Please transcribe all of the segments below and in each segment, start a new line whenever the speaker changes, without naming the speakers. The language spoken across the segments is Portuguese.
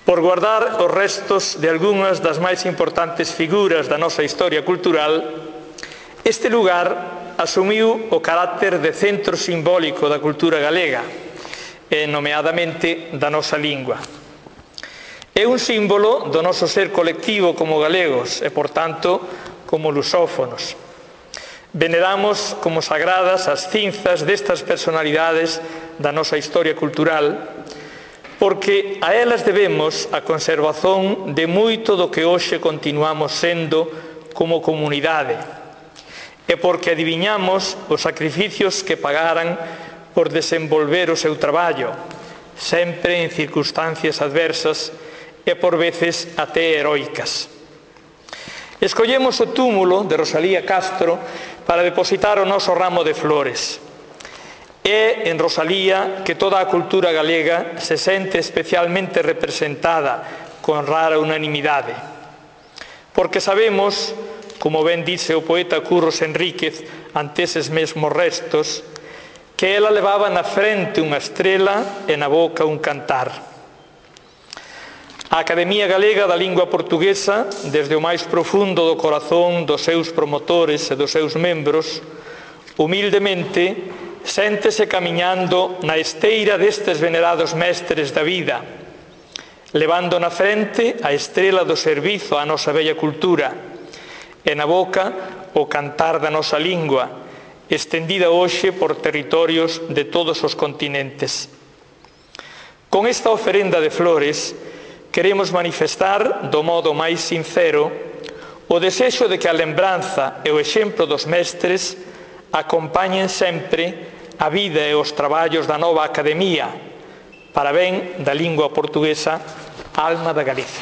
por guardar os restos de algunhas das máis importantes figuras da nosa historia cultural, este lugar asumiu o carácter de centro simbólico da cultura galega, e nomeadamente da nosa lingua. É un símbolo do noso ser colectivo como galegos e, por tanto, como lusófonos. Veneramos como sagradas as cinzas destas personalidades da nosa historia cultural, porque a elas debemos a conservación de moito do que hoxe continuamos sendo como comunidade, e porque adiviñamos os sacrificios que pagaran por desenvolver o seu traballo, sempre en circunstancias adversas e por veces até heroicas. Escollemos o túmulo de Rosalía Castro para depositar o noso ramo de flores. É en Rosalía que toda a cultura galega se sente especialmente representada con rara unanimidade. Porque sabemos, como ben dice o poeta Curros Enríquez ante eses mesmos restos, que ela levaba na frente unha estrela e na boca un cantar. A Academia Galega da Lingua Portuguesa, desde o máis profundo do corazón dos seus promotores e dos seus membros, humildemente séntese camiñando na esteira destes venerados mestres da vida, levando na frente a estrela do servizo á nosa bella cultura e na boca o cantar da nosa lingua, estendida hoxe por territorios de todos os continentes. Con esta oferenda de flores, queremos manifestar do modo máis sincero o desexo de que a lembranza e o exemplo dos mestres acompañen sempre a vida e os traballos da nova Academia para ben da lingua portuguesa, alma da Galiza.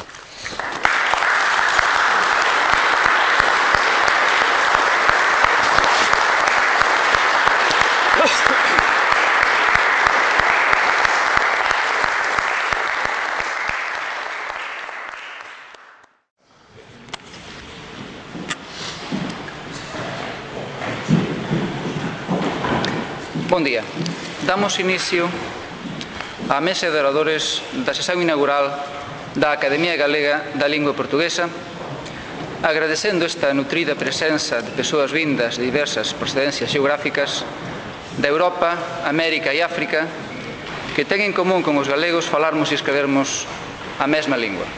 Bon día. Damos inicio á mesa de oradores da sesión inaugural da Academia Galega da Lingua Portuguesa, agradecendo esta nutrida presenza de persoas vindas de diversas procedencias xeográficas da Europa, América e África, que ten en común con os galegos falarmos e escrevermos a mesma lingua.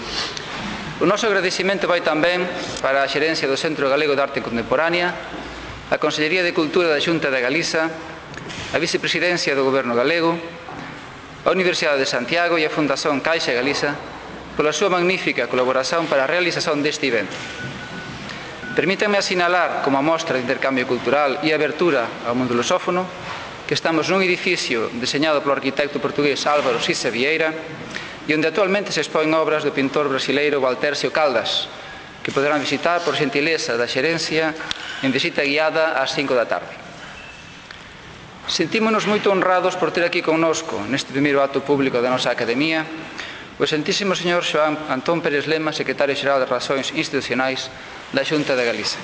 O noso agradecimento vai tamén para a xerencia do Centro Galego de Arte Contemporánea, a Consellería de Cultura da Xunta de Galiza, a Vicepresidencia do Goberno Galego, a Universidade de Santiago e a Fundación Caixa Galiza pola súa magnífica colaboración para a realización deste evento. Permítanme asinalar como a mostra de intercambio cultural e abertura ao mundo lusófono que estamos nun edificio deseñado polo arquitecto portugués Álvaro Sisa Vieira e onde actualmente se expoen obras do pintor brasileiro Waltercio Caldas, que poderán visitar por xentileza da xerencia en visita guiada ás 5 da tarde. Sentímonos moito honrados por ter aquí connosco, neste primeiro acto público da nosa Academia, o excelentísimo señor Xoán Antón Pérez Lema, secretario xeral de Relacións Institucionais da Xunta de Galiza.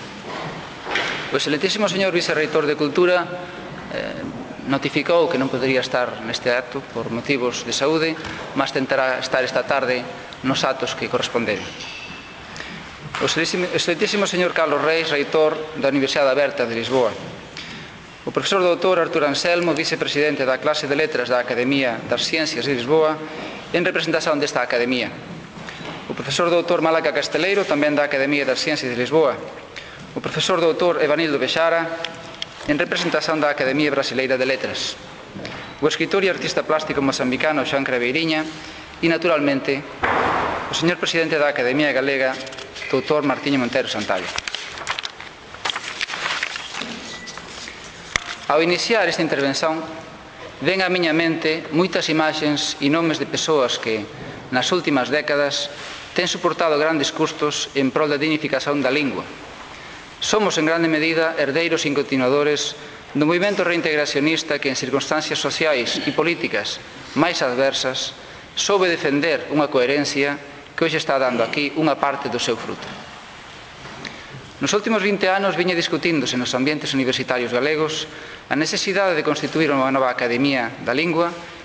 O excelentísimo señor vicerreitor de Cultura notificou que non podería estar neste acto por motivos de saúde, mas tentará estar esta tarde nos actos que corresponderon. O excelentísimo señor Carlos Reis, reitor da Universidade Aberta de Lisboa. O profesor doutor Artur Anselmo, vicepresidente da clase de letras da Academia das Ciencias de Lisboa, en representación desta Academia. O profesor doutor Malaca Casteleiro, tamén da Academia das Ciencias de Lisboa. O profesor doutor Evanildo Bexara, en representación da Academia Brasileira de Letras. O escritor e artista plástico mozambicano Xoán Craveiriña e, naturalmente, o señor presidente da Academia Galega, doutor Martiño Montero Santallo. Ao iniciar esta intervención, ven á miña mente moitas imaxes e nomes de persoas que, nas últimas décadas, ten suportado grandes custos en prol da dignificación da lingua. Somos, en grande medida, herdeiros e continuadores do movimento reintegracionista que, en circunstancias sociais e políticas máis adversas, soube defender unha coherencia que hoxe está dando aquí unha parte do seu fruto. Nos últimos 20 anos viña discutíndose nos ambientes universitarios galegos a necesidade de constituir unha nova Academia da Lingua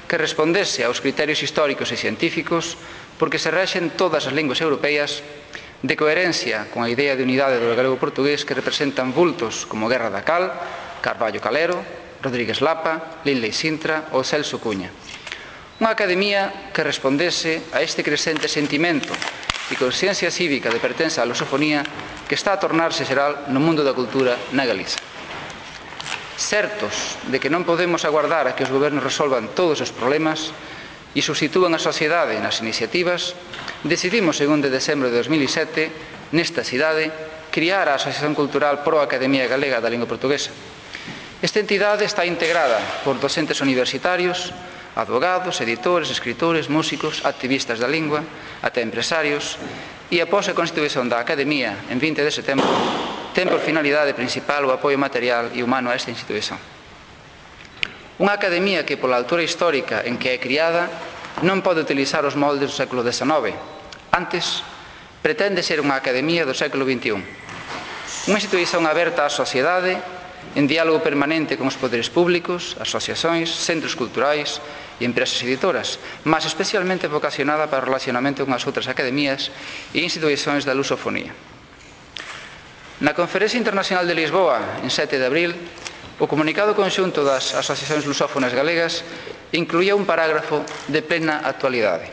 que respondese aos criterios históricos e científicos porque se rexen todas as linguas europeas, de coherencia con a idea de unidade do galego-portugués que representan vultos como Guerra da Cal, Carballo Calero, Rodríguez Lapa, Linley Sintra ou Celso Cuña. Unha academia que respondese a este crecente sentimento e consciencia cívica de pertenza á lusofonía que está a tornarse xeral no mundo da cultura na Galiza. Certos de que non podemos agardar a que os gobernos resolvan todos os problemas e substitúan a sociedade nas iniciativas, decidimos, en 1 de decembro de 2007, nesta cidade, criar a Asociación Cultural Pro Academia Galega da Lingua Portuguesa. Esta entidade está integrada por docentes universitarios, advogados, editores, escritores, músicos, activistas da lingua, até empresarios, e após a constitución da Academia en 20 de setembro, ten por finalidade principal o apoio material e humano a esta institución. Unha academia que, pola altura histórica en que é criada, non pode utilizar os moldes do século XIX. Antes, pretende ser unha academia do século XXI. Unha institución aberta á sociedade, en diálogo permanente con os poderes públicos, asociacións, centros culturais e empresas editoras, mas especialmente vocacionada para o relacionamento con as outras academías e institucións da lusofonía. Na Conferencia Internacional de Lisboa, en 7 de abril, o comunicado conxunto das asociacións lusófonas galegas incluía un parágrafo de plena actualidade.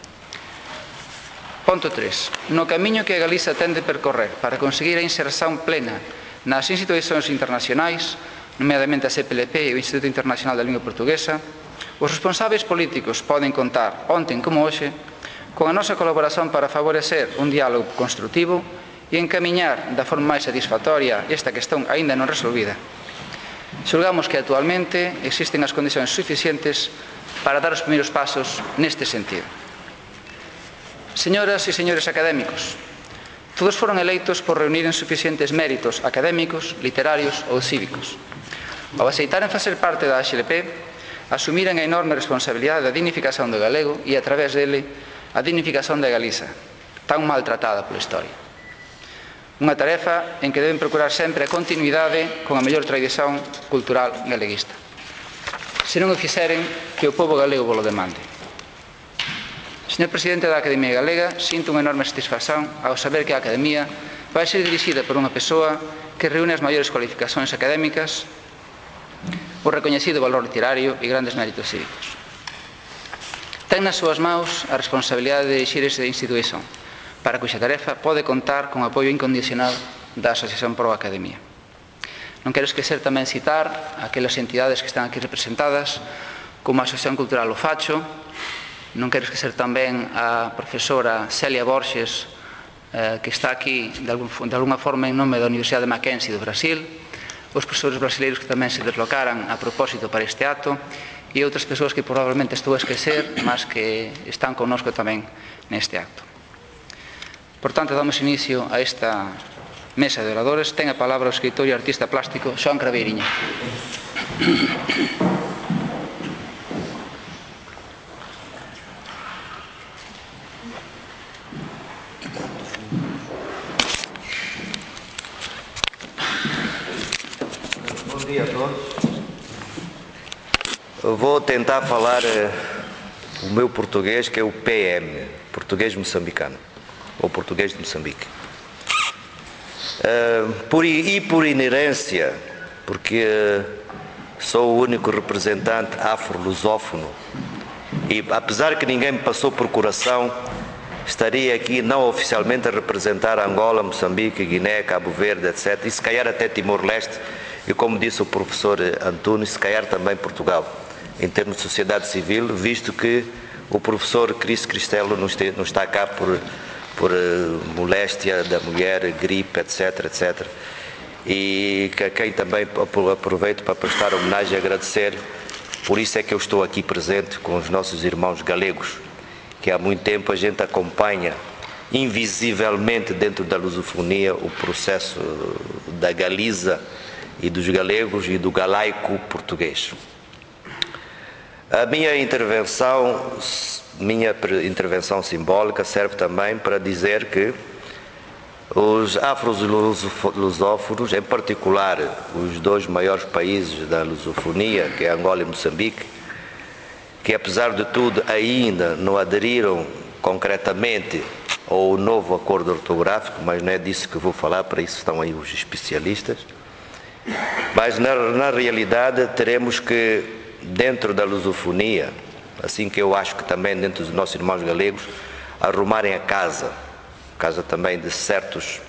Ponto 3. No camiño que a Galiza ten de percorrer para conseguir a inserción plena nas institucións internacionais, nomeadamente a CPLP e o Instituto Internacional da Lingua Portuguesa, os responsáveis políticos poden contar, ontem como hoxe, con a nosa colaboración para favorecer un diálogo construtivo e encamiñar da forma máis satisfactoria esta cuestión aínda non resolvida. Xulgamos que actualmente existen as condicións suficientes para dar os primeiros pasos neste sentido. Señoras e señores académicos, todos foron eleitos por reuniren suficientes méritos académicos, literarios ou cívicos. Ao aceitaren facer parte da AXLP, asumiran a enorme responsabilidade da dignificación do galego e, a través dele, a dignificación da Galiza, tan maltratada pola historia. Unha tarefa en que deben procurar sempre a continuidade con a mellor tradición cultural galeguista. Se non o fixeren, que o pobo galego volo demande. Señor Presidente da Academia Galega, sinto unha enorme satisfacción ao saber que a Academia vai ser dirixida por unha persoa que reúne as maiores cualificacións académicas, o recoñecido valor literario e grandes méritos cívicos. Ten nas súas maus a responsabilidade de dirixir esta institución, para cuxa tarefa pode contar con apoio incondicional da Asociación Pro Academia. Non quero esquecer tamén citar aquelas entidades que están aquí representadas, como a Asociación Cultural O Facho. Non quero esquecer tamén a profesora Celia Borges, que está aquí de alguna forma en nome da Universidade de Mackenzie do Brasil, os profesores brasileiros que tamén se deslocaran a propósito para este acto, e outras persoas que probablemente estou a esquecer, mas que están connosco tamén neste acto. Por tanto, damos inicio a esta mesa de oradores. Ten a palabra o escritor e artista plástico Xoán Craveiriña.
Bom dia a todos. Eu vou tentar falar o meu português, que é o PM, português moçambicano, ou português de Moçambique. Por inerência, porque sou o único representante afro-lusófono, e apesar que ninguém me passou por coração, estaria aqui não oficialmente a representar Angola, Moçambique, Guiné, Cabo Verde, etc. E se calhar até Timor-Leste, e como disse o professor Antunes, se calhar também Portugal, em termos de sociedade civil, visto que o professor Cris Cristelo não está cá por moléstia da mulher, gripe, etc, etc. E a quem também aproveito para prestar homenagem e agradecer. Por isso é que eu estou aqui presente com os nossos irmãos galegos, que há muito tempo a gente acompanha invisivelmente dentro da lusofonia o processo da Galiza e dos galegos e do galaico português. A minha intervenção simbólica serve também para dizer que os afro-lusófonos, em particular os dois maiores países da lusofonia, que é Angola e Moçambique, que apesar de tudo ainda não aderiram concretamente ao novo acordo ortográfico, mas não é disso que vou falar, para isso estão aí os especialistas. Mas na realidade teremos que, dentro da lusofonia, assim que eu acho que também dentro dos nossos irmãos galegos, arrumarem a casa também de certos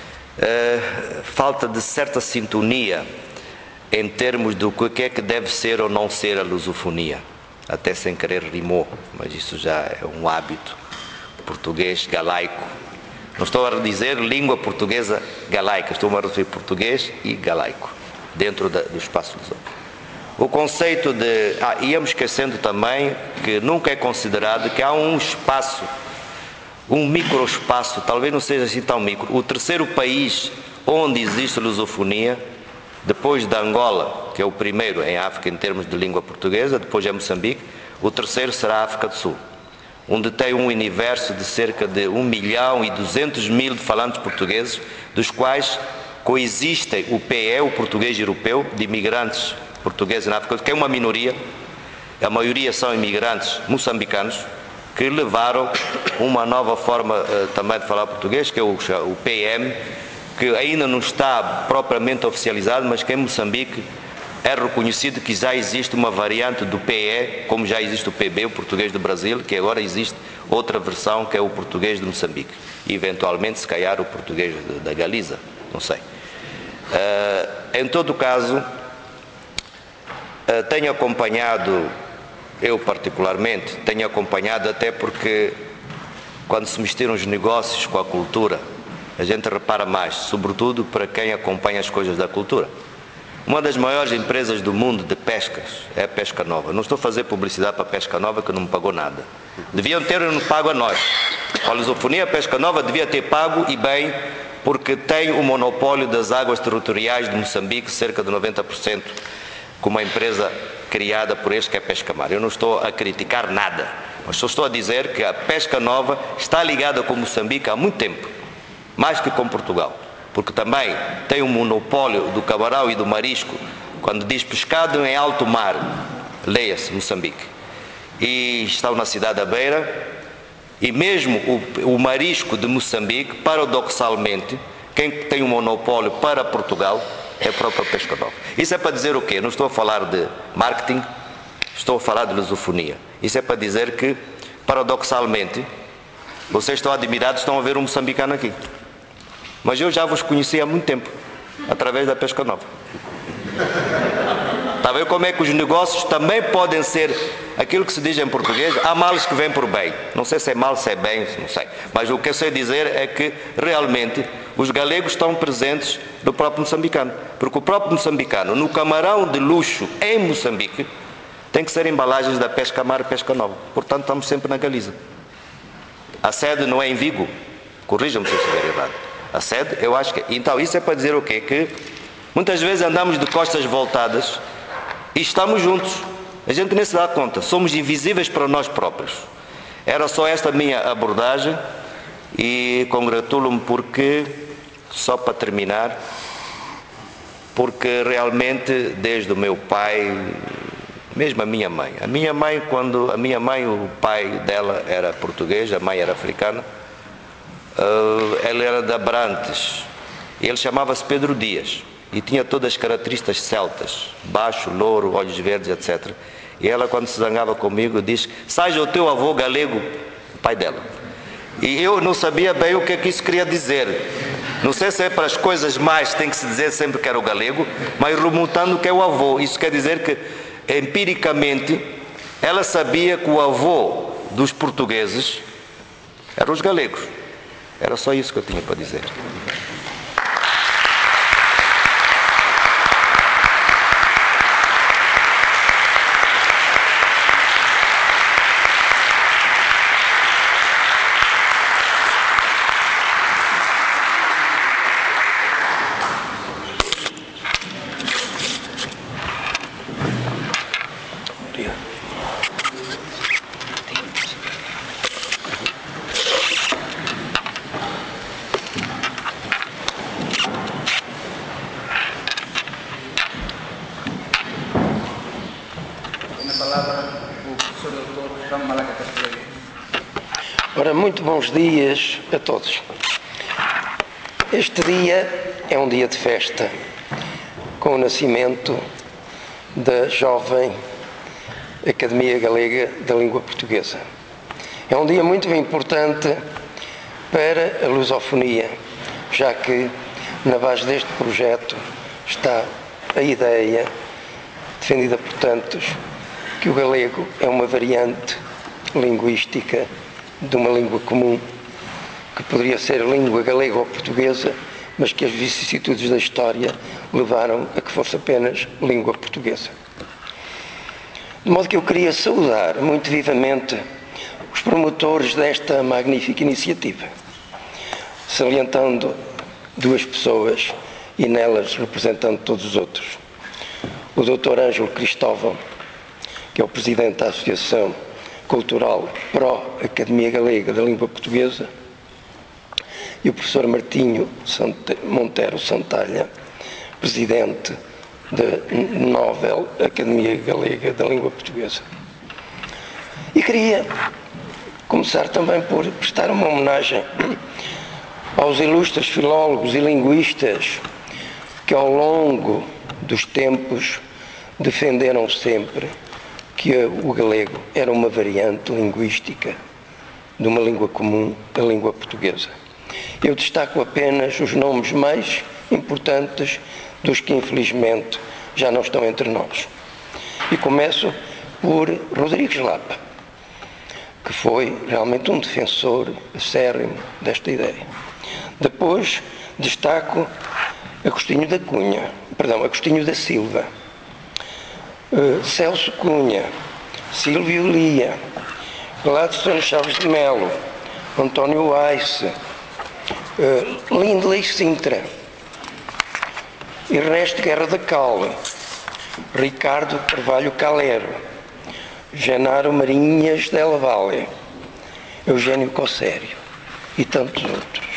falta de certa sintonia em termos do que é que deve ser ou não ser a lusofonia. Até sem querer rimou, mas isso já é um hábito português galaico. Não estou a dizer língua portuguesa galaica, estou a referir português e galaico, dentro do espaço lusófono. O conceito de... íamos esquecendo também que nunca é considerado que há um espaço, um microespaço, talvez não seja assim tão micro. O terceiro país onde existe lusofonia, depois de Angola, que é o primeiro em África em termos de língua portuguesa, depois é Moçambique, o terceiro será a África do Sul, onde tem um universo de cerca de 1.200.000 falantes portugueses, dos quais coexistem o PE, o português europeu, de imigrantes portugueses na África, que é uma minoria, a maioria são imigrantes moçambicanos, que levaram uma nova forma também de falar português, que é o PM, que ainda não está propriamente oficializado, mas que em Moçambique é reconhecido que já existe uma variante do PE, como já existe o PB, o português do Brasil, que agora existe outra versão, que é o português de Moçambique. E, eventualmente, se calhar, o português da Galiza, não sei. Em todo caso, tenho acompanhado, eu particularmente, tenho acompanhado até porque, quando se misturam os negócios com a cultura, a gente repara mais, sobretudo para quem acompanha as coisas da cultura. Uma das maiores empresas do mundo de pescas é a Pesca Nova. Não estou a fazer publicidade para a Pesca Nova, que não me pagou nada. Deviam ter pago a nós. A lusofonia, a Pesca Nova devia ter pago, e bem, porque tem o monopólio das águas territoriais de Moçambique, cerca de 90%, com uma empresa criada por eles, que é a Pesca Mar. Eu não estou a criticar nada, mas só estou a dizer que a Pesca Nova está ligada com Moçambique há muito tempo, mais que com Portugal, porque também tem um monopólio do camarão e do marisco. Quando diz pescado em alto mar, leia-se Moçambique, e estão na cidade da Beira, e mesmo o marisco de Moçambique, paradoxalmente, quem tem um monopólio para Portugal é a própria Pesca Nova. Isso é para dizer o quê? Não estou a falar de marketing, estou a falar de lusofonia. Isso é para dizer que, paradoxalmente, vocês estão admirados, estão a ver um moçambicano aqui. Mas eu já vos conheci há muito tempo, através da Pesca Nova. Está a ver como é que os negócios também podem ser aquilo que se diz em português: há males que vêm por bem. Não sei se é mal, se é bem, não sei. Mas o que eu sei dizer é que realmente os galegos estão presentes do próprio moçambicano. Porque o próprio moçambicano, no camarão de luxo em Moçambique, tem que ser embalagens da Pesca Mar e Pesca Nova. Portanto, estamos sempre na Galiza. A sede não é em Vigo. Corrijam-me se eu estiver errado. A sede, eu acho que... Então, isso é para dizer o quê? Que muitas vezes andamos de costas voltadas e estamos juntos. A gente nem se dá conta. Somos invisíveis para nós próprios. Era só esta minha abordagem e congratulo-me porque, só para terminar, porque realmente, desde o meu pai, mesmo a minha mãe, quando a minha mãe, o pai dela era português, a mãe era africana, ele era de Abrantes, ele chamava-se Pedro Dias e tinha todas as características celtas, baixo, louro, olhos verdes, etc. E ela, quando se zangava comigo, disse: seja o teu avô galego, pai dela. E eu não sabia bem o que é que isso queria dizer. Não sei se é para as coisas mais tem que se dizer sempre que era o galego, mas remontando que é o avô. Isso quer dizer que, empiricamente, ela sabia que o avô dos portugueses eram os galegos. Era só isso que eu tinha para dizer.
Ora, muito bons dias a todos. Este dia é um dia de festa, com o nascimento da jovem Academia Galega da Língua Portuguesa. É um dia muito importante para a lusofonia, já que na base deste projeto está a ideia, defendida por tantos, que o galego é uma variante linguística de uma língua comum, que poderia ser a língua galega ou portuguesa, mas que as vicissitudes da história levaram a que fosse apenas língua portuguesa. De modo que eu queria saudar muito vivamente os promotores desta magnífica iniciativa, salientando duas pessoas e nelas representando todos os outros. O Dr. Ângelo Cristóvão, que é o Presidente da Associação Cultural Pró-Academia Galega da Língua Portuguesa, e o Professor Martinho Monteiro Santalha, Presidente da Nobel Academia Galega da Língua Portuguesa. E queria começar também por prestar uma homenagem aos ilustres filólogos e linguistas que ao longo dos tempos defenderam sempre que o galego era uma variante linguística de uma língua comum, a língua portuguesa. Eu destaco apenas os nomes mais importantes dos que infelizmente já não estão entre nós. E começo por Rodrigues Lapa, que foi realmente um defensor acérrimo desta ideia. Depois destaco Agostinho da Silva, Celso Cunha, Silvio Lia, Gladstone Chaves de Melo, António Weiss, Lindley Sintra, Ernesto Guerra da Cal, Ricardo Carvalho Calero, Genaro Marinhas Della Valle, Eugênio Cossério e tantos outros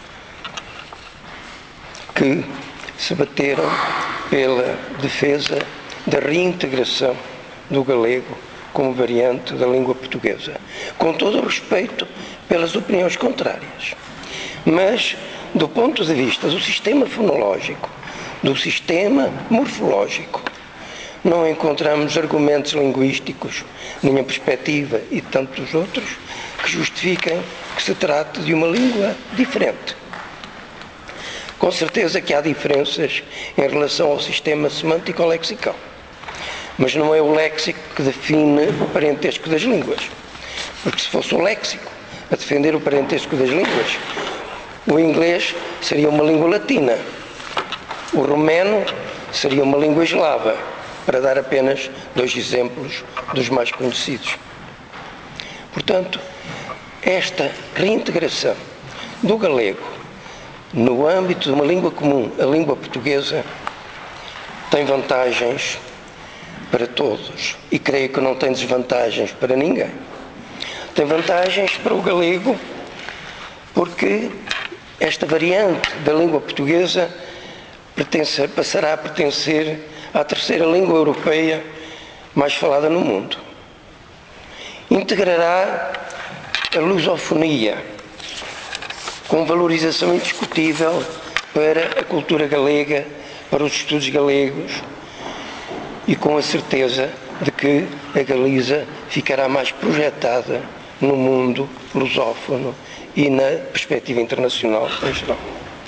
que se bateram pela defesa da reintegração do galego como variante da língua portuguesa, com todo o respeito pelas opiniões contrárias. Mas, do ponto de vista do sistema fonológico, do sistema morfológico, não encontramos argumentos linguísticos, nem a perspectiva e tantos outros, que justifiquem que se trate de uma língua diferente. Com certeza que há diferenças em relação ao sistema semântico-lexical, mas não é o léxico que define o parentesco das línguas, porque se fosse o léxico a defender o parentesco das línguas, o inglês seria uma língua latina, o romeno seria uma língua eslava, para dar apenas dois exemplos dos mais conhecidos. Portanto, esta reintegração do galego no âmbito de uma língua comum, a língua portuguesa, tem vantagens para todos e creio que não tem desvantagens para ninguém. Tem vantagens para o galego porque esta variante da língua portuguesa passará a pertencer à terceira língua europeia mais falada no mundo. Integrará a lusofonia com valorização indiscutível para a cultura galega, para os estudos galegos e com a certeza de que a Galiza ficará mais projetada no mundo lusófono e na perspectiva internacional em geral.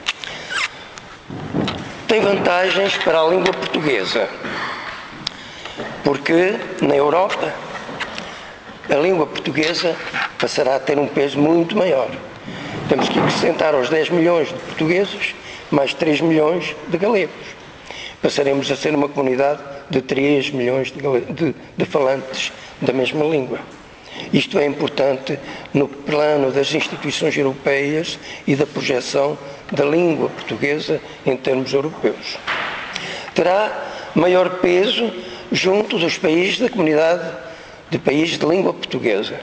Tem vantagens para a língua portuguesa, porque na Europa a língua portuguesa passará a ter um peso muito maior. Temos que acrescentar aos 10 milhões de portugueses mais 3 milhões de galegos. Passaremos a ser uma comunidade de 3 milhões de falantes da mesma língua. Isto é importante no plano das instituições europeias e da projeção da língua portuguesa em termos europeus. Terá maior peso junto dos países da comunidade de países de língua portuguesa,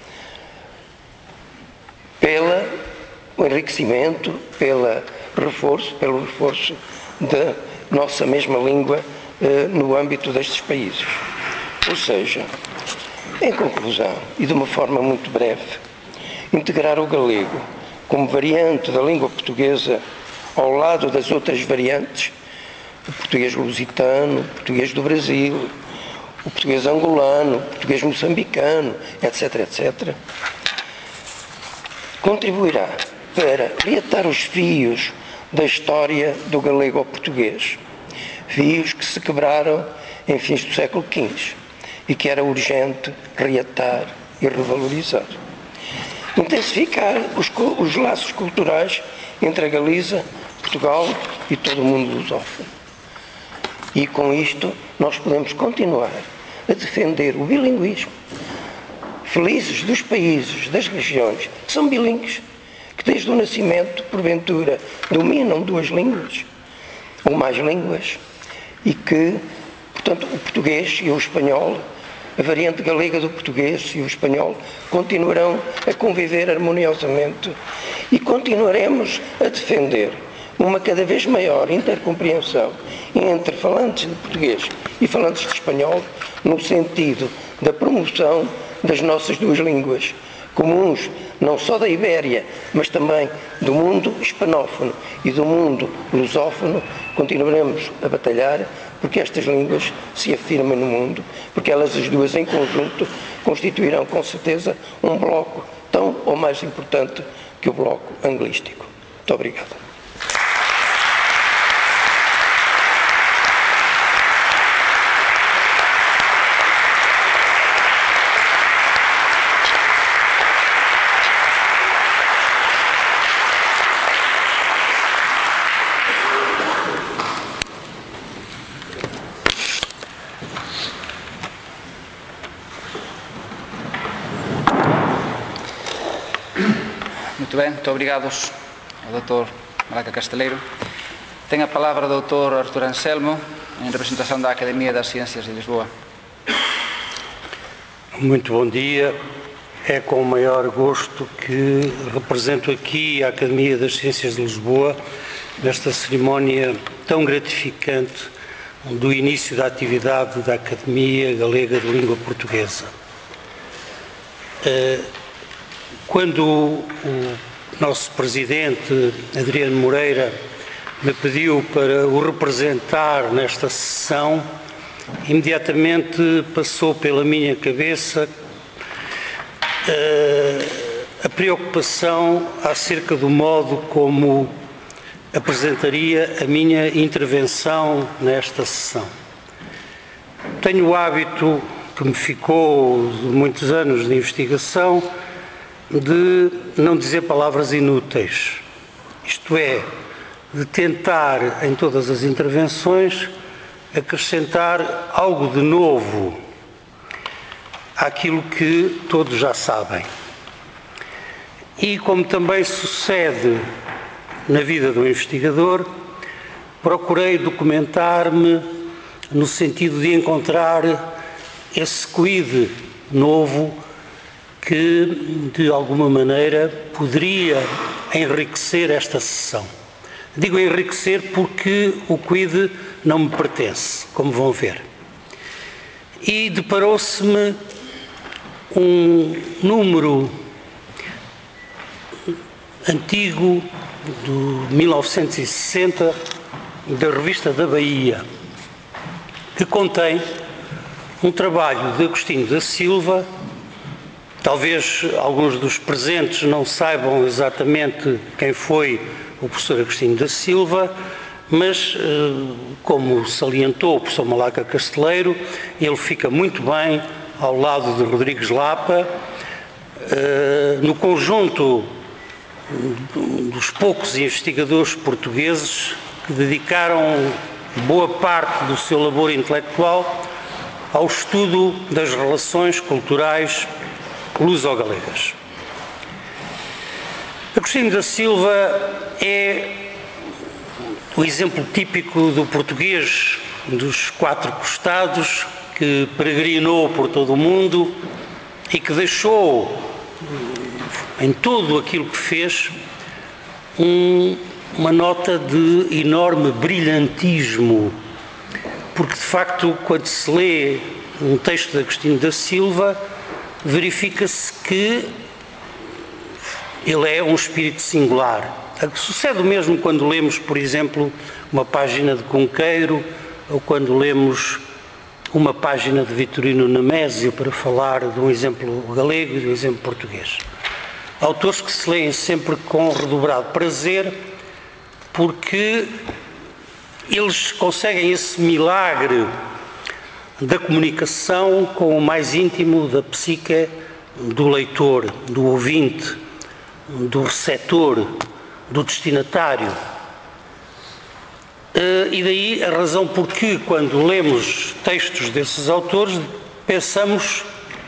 pelo enriquecimento, pelo reforço da nossa mesma língua no âmbito destes países. Ou seja, em conclusão, e de uma forma muito breve, integrar o galego como variante da língua portuguesa ao lado das outras variantes, o português lusitano, o português do Brasil, o português angolano, o português moçambicano, etc., etc., contribuirá para reatar os fios da história do galego ao português, fios que se quebraram em fins do século XV e que era urgente reatar e revalorizar. Intensificar os laços culturais entre a Galiza, Portugal e todo o mundo lusófono. E com isto nós podemos continuar a defender o bilinguismo. Felizes dos países, das regiões, que são bilíngues, que desde o nascimento, porventura, dominam duas línguas, ou mais línguas, e que, portanto, o português e o espanhol, a variante galega do português e o espanhol, continuarão a conviver harmoniosamente e continuaremos a defender uma cada vez maior intercompreensão entre falantes de português e falantes de espanhol, no sentido da promoção das nossas duas línguas, comuns não só da Ibéria, mas também do mundo hispanófono e do mundo lusófono. Continuaremos a batalhar porque estas línguas se afirmem no mundo, porque elas as duas em conjunto constituirão com certeza um bloco tão ou mais importante que o bloco anglístico. Muito obrigado.
Muito bem, muito obrigados ao Dr. Malaca Casteleiro. Ten a palavra o Dr. Artur Anselmo, em representação da Academia das Ciências de Lisboa.
Muito bom dia. É com o maior gosto que represento aqui a Academia das Ciências de Lisboa nesta cerimónia tão gratificante do início da atividade da Academia Galega de Língua Portuguesa. Quando o nosso presidente, Adriano Moreira, me pediu para o representar nesta sessão, imediatamente passou pela minha cabeça a preocupação acerca do modo como apresentaria a minha intervenção nesta sessão. Tenho o hábito, que me ficou de muitos anos de investigação, de não dizer palavras inúteis, isto é, de tentar em todas as intervenções acrescentar algo de novo àquilo que todos já sabem. E como também sucede na vida do investigador, procurei documentar-me no sentido de encontrar esse quid novo que, de alguma maneira, poderia enriquecer esta sessão. Digo enriquecer porque o quid não me pertence, como vão ver. E deparou-se-me um número antigo, de 1960, da Revista da Bahia, que contém um trabalho de Agostinho da Silva. Talvez alguns dos presentes não saibam exatamente quem foi o professor Agostinho da Silva, mas, como salientou o professor Malaca Casteleiro, ele fica muito bem ao lado de Rodrigues Lapa, no conjunto dos poucos investigadores portugueses que dedicaram boa parte do seu labor intelectual ao estudo das relações culturais luso-galegas. Agostinho da Silva é o exemplo típico do português dos quatro costados que peregrinou por todo o mundo e que deixou em tudo aquilo que fez uma nota de enorme brilhantismo, porque de facto quando se lê um texto de Agostinho da Silva verifica-se que Ele é um espírito singular. Sucede o mesmo quando lemos, por exemplo, uma página de Cunqueiro ou quando lemos uma página de Vitorino Nemésio, para falar de um exemplo galego e de um exemplo português. Autores que se leem sempre com redobrado prazer, porque eles conseguem esse milagre da comunicação com o mais íntimo da psique do leitor, do ouvinte, do receptor, do destinatário. E daí a razão porque, quando lemos textos desses autores, pensamos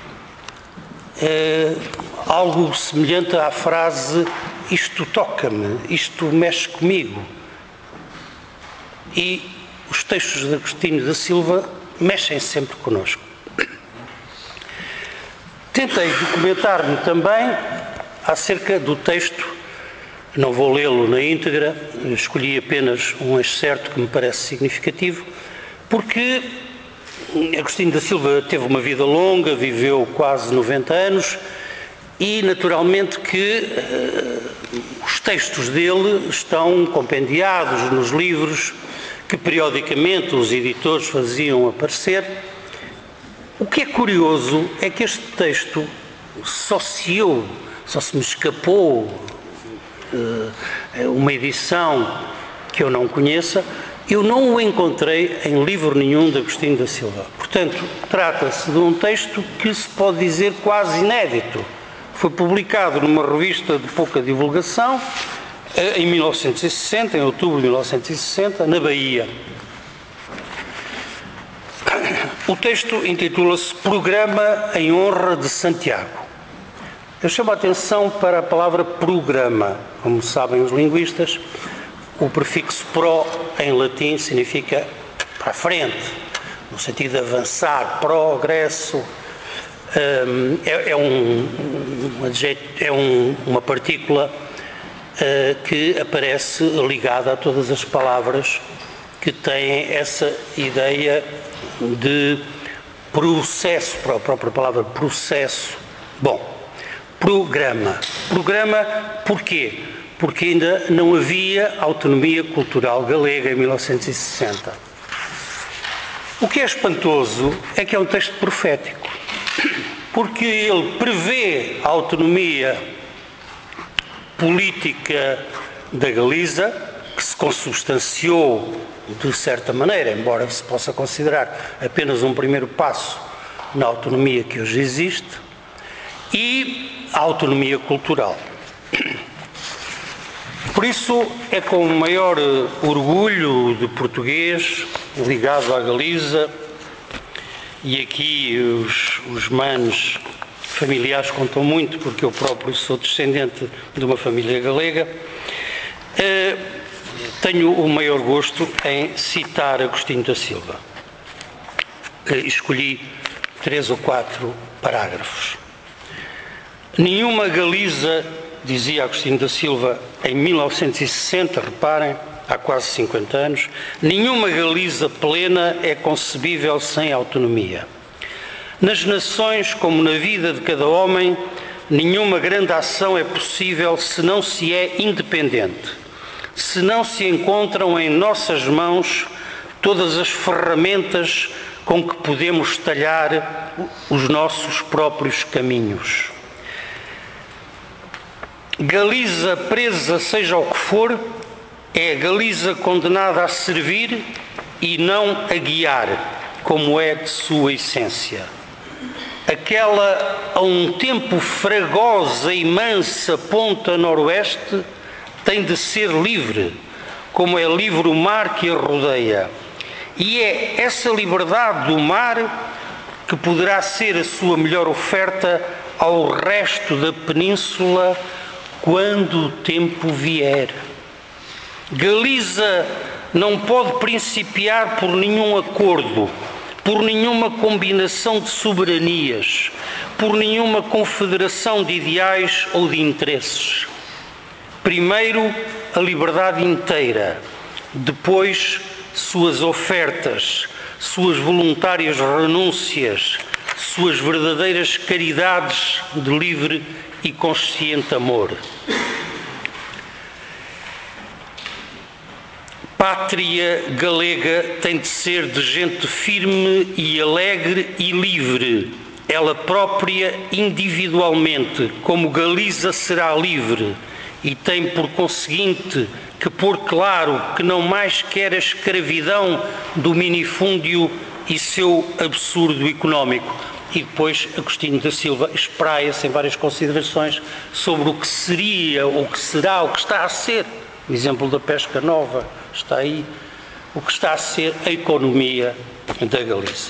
algo semelhante à frase: isto toca-me, isto mexe comigo. E os textos de Agostinho da Silva mexem sempre connosco. Tentei documentar-me também acerca do texto. Não vou lê-lo na íntegra, escolhi apenas um excerto que me parece significativo, porque Agostinho da Silva teve uma vida longa, viveu quase 90 anos, e naturalmente que os textos dele estão compendiados nos livros que periodicamente os editores faziam aparecer. O que é curioso é que este texto só se me escapou uma edição que eu não conheça, eu não o encontrei em livro nenhum de Agostinho da Silva. Portanto, trata-se de um texto que se pode dizer quase inédito. Foi publicado numa revista de pouca divulgação em 1960, em outubro de 1960, na Bahia. O texto intitula-se Programa em Honra de Santiago. Eu chamo a atenção para a palavra programa. Como sabem os linguistas, o prefixo pro em latim significa para a frente, no sentido de avançar, progresso. Uma partícula que aparece ligada a todas as palavras que têm essa ideia de processo, para a própria palavra processo. Bom, programa. Programa porquê? Porque ainda não havia autonomia cultural galega em 1960. O que é espantoso é que é um texto profético, porque ele prevê a autonomia política da Galiza, que se consubstanciou de certa maneira, embora se possa considerar apenas um primeiro passo na autonomia que hoje existe, e a autonomia cultural. Por isso é com o maior orgulho de português ligado à Galiza, e aqui os manos familiares contam muito, porque eu próprio sou descendente de uma família galega, tenho o maior gosto em citar Agostinho da Silva. Escolhi 3 ou 4 parágrafos. Nenhuma Galiza, dizia Agostinho da Silva em 1960, reparem, há quase 50 anos, nenhuma Galiza plena é concebível sem autonomia. Nas nações, como na vida de cada homem, nenhuma grande ação é possível se não se é independente, se não se encontram em nossas mãos todas as ferramentas com que podemos talhar os nossos próprios caminhos. Galiza presa, seja o que for, é a Galiza condenada a servir e não a guiar, como é de sua essência. Aquela, a um tempo fragosa e mansa ponta noroeste, tem de ser livre, como é livre o mar que a rodeia. E é essa liberdade do mar que poderá ser a sua melhor oferta ao resto da península quando o tempo vier. Galiza não pode principiar por nenhum acordo, por nenhuma combinação de soberanias, por nenhuma confederação de ideais ou de interesses. Primeiro, a liberdade inteira, depois, suas ofertas, suas voluntárias renúncias, suas verdadeiras caridades de livre e consciente amor. Pátria galega tem de ser de gente firme e alegre e livre, ela própria individualmente, como Galiza será livre, e tem por conseguinte que pôr claro que não mais quer a escravidão do minifúndio e seu absurdo económico. E depois Agostinho da Silva espraia-se em várias considerações sobre o que seria, o que será, o que está a ser. O exemplo da pesca nova está aí, o que está a ser a economia da Galiza.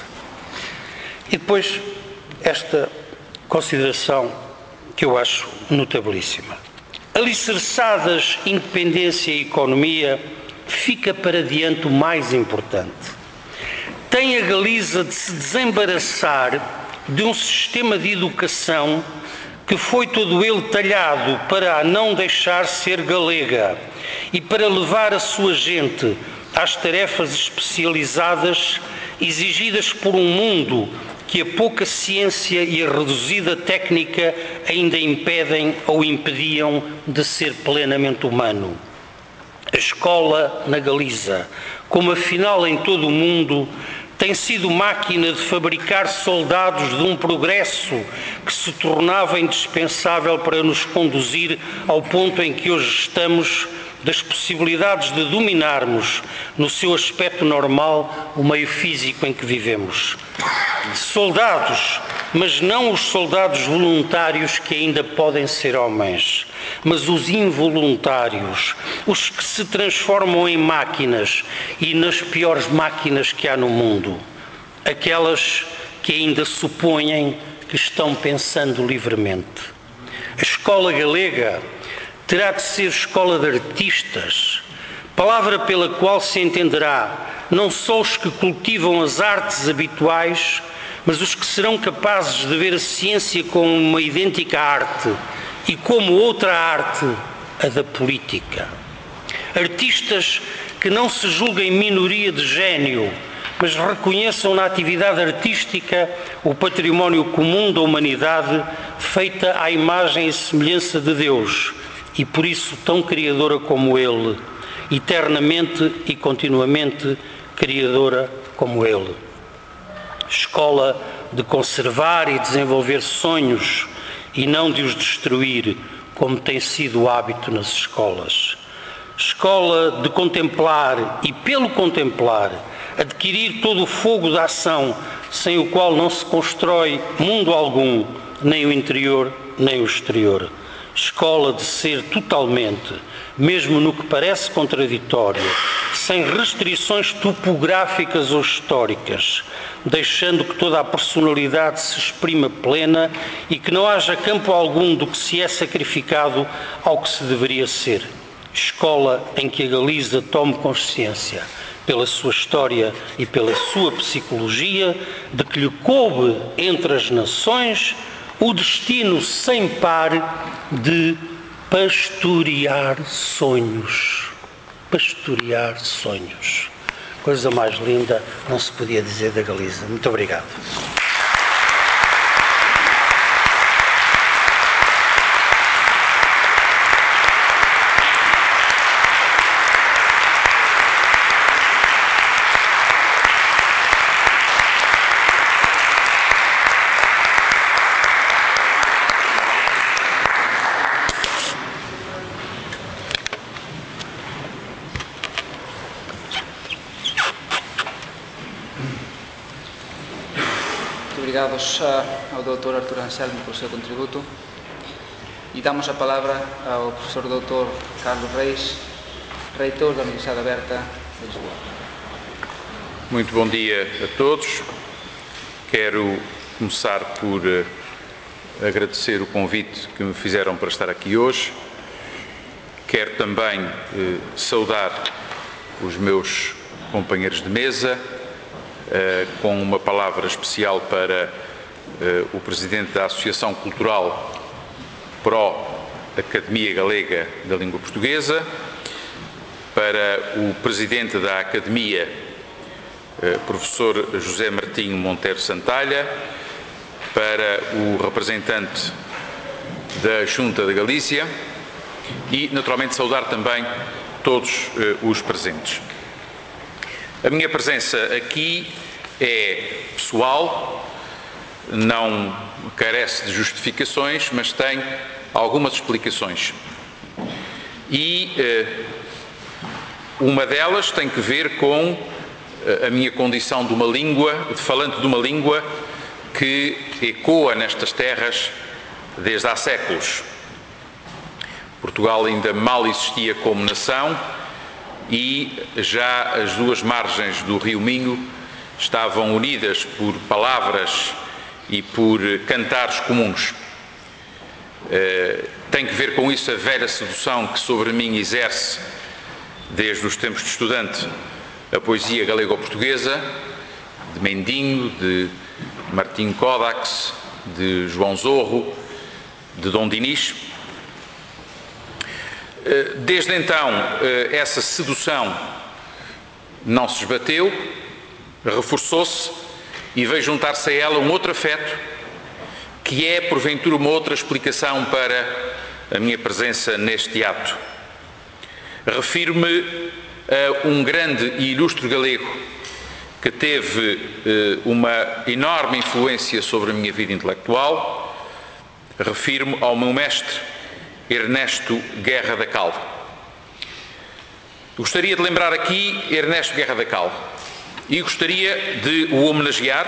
E depois esta consideração que eu acho notabilíssima. Alicerçadas independência e economia, fica para diante o mais importante. Tem a Galiza de se desembaraçar de um sistema de educação que foi todo ele talhado para a não deixar ser galega e para levar a sua gente às tarefas especializadas exigidas por um mundo que a pouca ciência e a reduzida técnica ainda impedem ou impediam de ser plenamente humano. A escola na Galiza, como afinal em todo o mundo, tem sido máquina de fabricar soldados de um progresso que se tornava indispensável para nos conduzir ao ponto em que hoje estamos, das possibilidades de dominarmos, no seu aspecto normal, o meio físico em que vivemos. Soldados, mas não os soldados voluntários que ainda podem ser homens, mas os involuntários, os que se transformam em máquinas e nas piores máquinas que há no mundo, aquelas que ainda supõem que estão pensando livremente. A escola galega terá de ser escola de artistas, palavra pela qual se entenderá não só os que cultivam as artes habituais, mas os que serão capazes de ver a ciência como uma idêntica arte e como outra arte, a da política. Artistas que não se julguem minoria de gênio, mas reconheçam na atividade artística o património comum da humanidade, feita à imagem e semelhança de Deus, e por isso tão criadora como Ele, eternamente e continuamente criadora como Ele. Escola de conservar e desenvolver sonhos e não de os destruir, como tem sido o hábito nas escolas. Escola de contemplar e, pelo contemplar, adquirir todo o fogo da ação, sem o qual não se constrói mundo algum, nem o interior, nem o exterior. Escola de ser totalmente, mesmo no que parece contraditório, sem restrições topográficas ou históricas, deixando que toda a personalidade se exprima plena e que não haja campo algum do que se é sacrificado ao que se deveria ser. Escola em que a Galiza tome consciência, pela sua história e pela sua psicologia, de que lhe coube entre as nações o destino sem par de pastorear sonhos. Pastorear sonhos. Coisa mais linda não se podia dizer da Galiza. Muito obrigado.
Obrigados ao Dr. Artur Anselmo pelo seu contributo e damos a palavra ao professor Dr. Carlos Reis, reitor da Universidade Aberta de Lisboa.
Muito bom dia a todos. Quero começar por agradecer o convite que me fizeram para estar aqui hoje. Quero também saudar os meus companheiros de mesa, com uma palavra especial para o Presidente da Associação Cultural Pró-Academia Galega da Língua Portuguesa, para o Presidente da Academia, Professor José Martinho Monteiro Santalha, para o representante da Junta de Galícia e, naturalmente, saudar também todos os presentes. A minha presença aqui é pessoal, não carece de justificações, mas tem algumas explicações. E uma delas tem que ver com a minha condição de falante de uma língua que ecoa nestas terras desde há séculos. Portugal ainda mal existia como nação e já as duas margens do Rio Minho estavam unidas por palavras e por cantares comuns. Tem que ver com isso a velha sedução que sobre mim exerce, desde os tempos de estudante, a poesia galego-portuguesa, de Mendinho, de Martim Codax, de João Zorro, de Dom Dinis. Desde então, essa sedução não se esbateu, reforçou-se e veio juntar-se a ela um outro afeto, que é, porventura, uma outra explicação para a minha presença neste ato. Refiro-me a um grande e ilustre galego que teve uma enorme influência sobre a minha vida intelectual. Refiro-me ao meu mestre, Ernesto Guerra da Cal. Gostaria de lembrar aqui Ernesto Guerra da Cal e gostaria de o homenagear,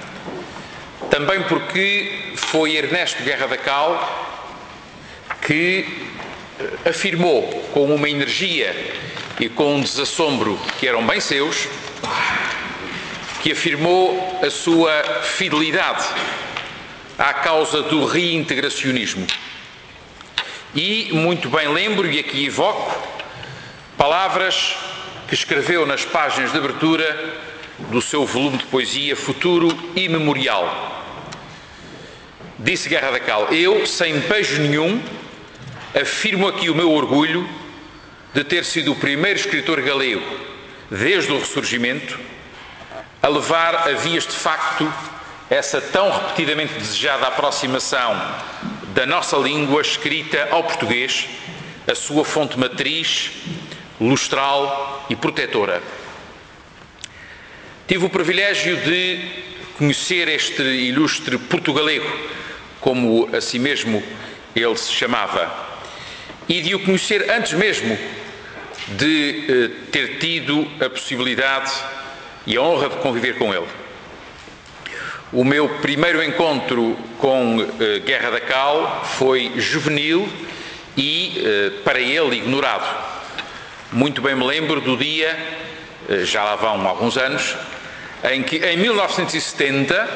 também porque foi Ernesto Guerra da Cal que afirmou com uma energia e com um desassombro que eram bem seus, que afirmou a sua fidelidade à causa do reintegracionismo. E muito bem lembro, e aqui evoco, palavras que escreveu nas páginas de abertura do seu volume de poesia Futuro Imemorial. Disse Guerra da Cal: eu, sem pejo nenhum, afirmo aqui o meu orgulho de ter sido o primeiro escritor galego, desde o Ressurgimento, a levar a vias de facto essa tão repetidamente desejada aproximação da nossa língua escrita ao português, a sua fonte matriz, lustral e protetora. Tive o privilégio de conhecer este ilustre portugalego, como a si mesmo ele se chamava, e de o conhecer antes mesmo de ter tido a possibilidade e a honra de conviver com ele. O meu primeiro encontro com Guerra da Cal foi juvenil e, para ele, ignorado. Muito bem me lembro do dia, já lá vão alguns anos, em que, em 1970,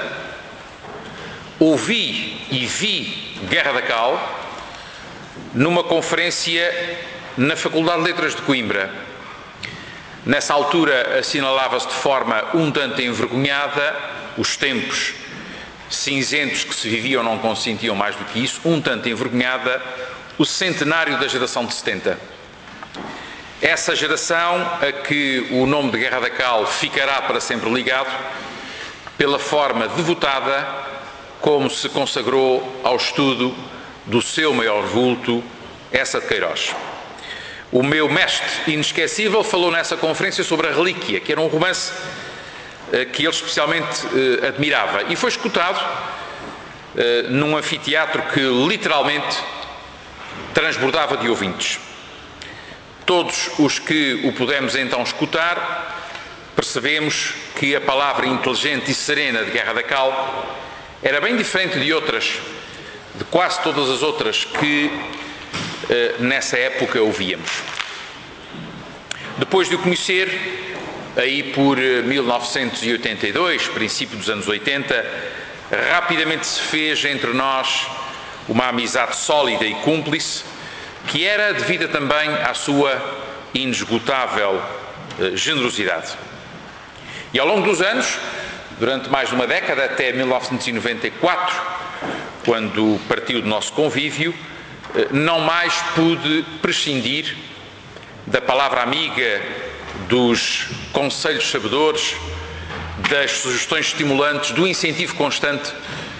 ouvi e vi Guerra da Cal numa conferência na Faculdade de Letras de Coimbra. Nessa altura assinalava-se de forma um tanto envergonhada os tempos cinzentos que se viviam, não consentiam mais do que isso, um tanto envergonhada o centenário da geração de 70. Essa geração a que o nome de Guerra da Cal ficará para sempre ligado pela forma devotada como se consagrou ao estudo do seu maior vulto, Eça de Queiroz. O meu mestre inesquecível falou nessa conferência sobre A Relíquia, que era um romance que ele especialmente admirava, e foi escutado num anfiteatro que literalmente transbordava de ouvintes. Todos os que o pudemos então escutar, percebemos que a palavra inteligente e serena de Guerra da Cal era bem diferente de outras, de quase todas as outras que nessa época ouvíamos. Depois de o conhecer, aí por 1982, princípio dos anos 80, rapidamente se fez entre nós uma amizade sólida e cúmplice, que era devida também à sua inesgotável generosidade. E ao longo dos anos, durante mais de uma década, até 1994, quando partiu do nosso convívio, não mais pude prescindir da palavra amiga, dos conselhos sabedores, das sugestões estimulantes, do incentivo constante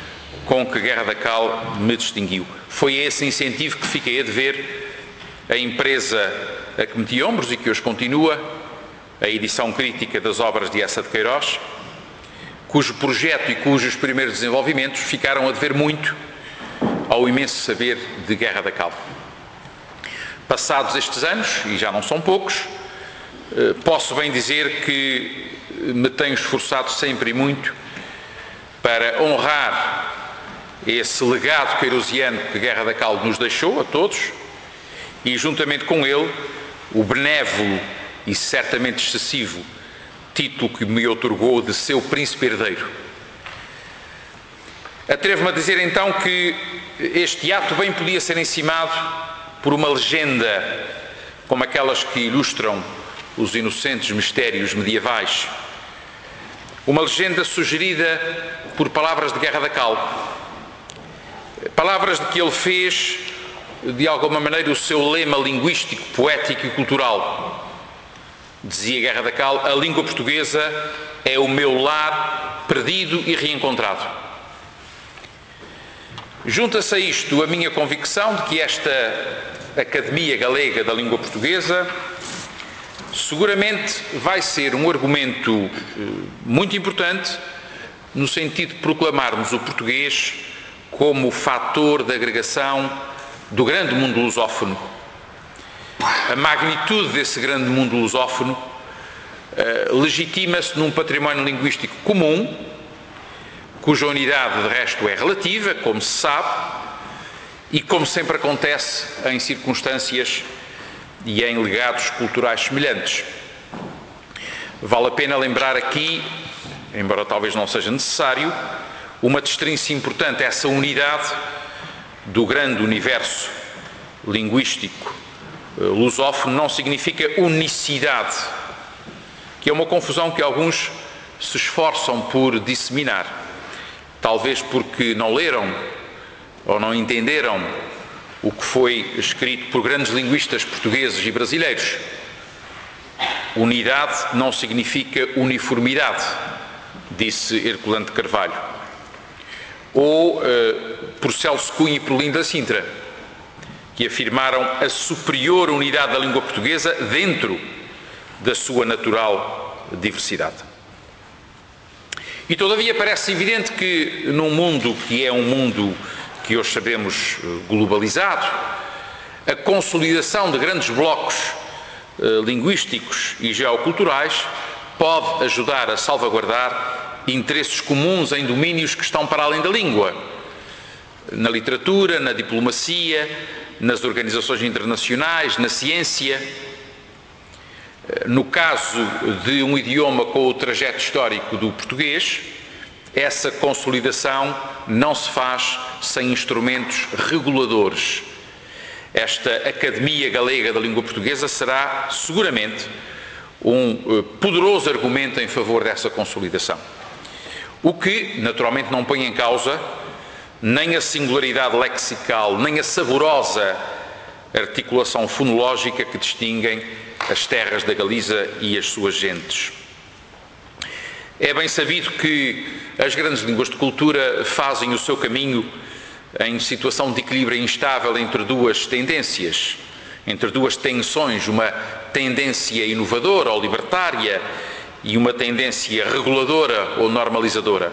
com que Guerra da Cal me distinguiu. Foi esse incentivo que fiquei a dever a empresa a que meti ombros e que hoje continua, a edição crítica das obras de Eça de Queiroz, cujo projeto e cujos primeiros desenvolvimentos ficaram a dever muito ao imenso saber de Guerra da Cal. Passados estes anos, e já não são poucos, posso bem dizer que me tenho esforçado sempre e muito para honrar esse legado queirosiano que Guerra da Cal nos deixou a todos e, juntamente com ele, o benévolo e certamente excessivo título que me outorgou de seu príncipe herdeiro. Atrevo-me a dizer então que este ato bem podia ser encimado por uma legenda como aquelas que ilustram os inocentes mistérios medievais. Uma legenda sugerida por palavras de Guerra da Cal. Palavras de que ele fez, de alguma maneira, o seu lema linguístico, poético e cultural. Dizia Guerra da Cal: a língua portuguesa é o meu lar perdido e reencontrado. Junta-se a isto a minha convicção de que esta Academia Galega da Língua Portuguesa seguramente vai ser um argumento muito importante no sentido de proclamarmos o português como fator de agregação do grande mundo lusófono. A magnitude desse grande mundo lusófono legitima-se num património linguístico comum, cuja unidade de resto é relativa, como se sabe, e como sempre acontece em circunstâncias e em legados culturais semelhantes. Vale a pena lembrar aqui, embora talvez não seja necessário, uma destrinça importante: essa unidade do grande universo linguístico lusófono não significa unicidade, que é uma confusão que alguns se esforçam por disseminar, talvez porque não leram ou não entenderam o que foi escrito por grandes linguistas portugueses e brasileiros. Unidade não significa uniformidade, disse Herculano de Carvalho. Ou por Celso Cunha e por Linda Sintra, que afirmaram a superior unidade da língua portuguesa dentro da sua natural diversidade. E todavia parece evidente que num mundo que é um mundo que hoje sabemos globalizado, a consolidação de grandes blocos linguísticos e geoculturais pode ajudar a salvaguardar interesses comuns em domínios que estão para além da língua, na literatura, na diplomacia, nas organizações internacionais, na ciência. No caso de um idioma com o trajeto histórico do português, essa consolidação não se faz sem instrumentos reguladores. Esta Academia Galega da Língua Portuguesa será seguramente um poderoso argumento em favor dessa consolidação. O que, naturalmente, não põe em causa nem a singularidade lexical, nem a saborosa articulação fonológica que distinguem as terras da Galiza e as suas gentes. É bem sabido que as grandes línguas de cultura fazem o seu caminho em situação de equilíbrio instável entre duas tendências, entre duas tensões, uma tendência inovadora ou libertária e uma tendência reguladora ou normalizadora.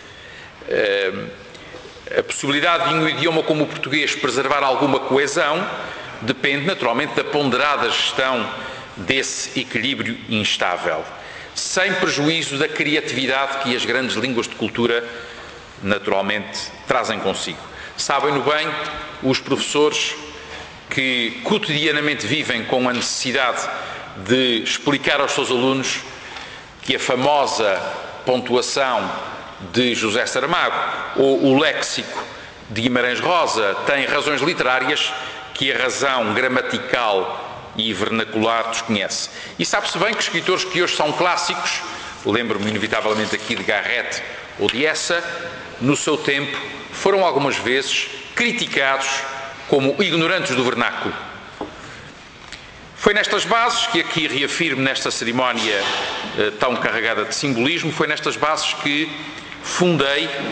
A possibilidade de um idioma como o português preservar alguma coesão depende naturalmente da ponderada gestão desse equilíbrio instável, sem prejuízo da criatividade que as grandes línguas de cultura naturalmente trazem consigo. Sabem-no bem os professores que cotidianamente vivem com a necessidade de explicar aos seus alunos que a famosa pontuação de José Saramago ou o léxico de Guimarães Rosa tem razões literárias que a razão gramatical e vernacular desconhece. E sabe-se bem que escritores que hoje são clássicos, lembro-me inevitavelmente aqui de Garrett ou de Eça, no seu tempo foram algumas vezes criticados como ignorantes do vernáculo. Foi nestas bases que aqui reafirmo nesta cerimónia tão carregada de simbolismo, foi nestas bases que fundei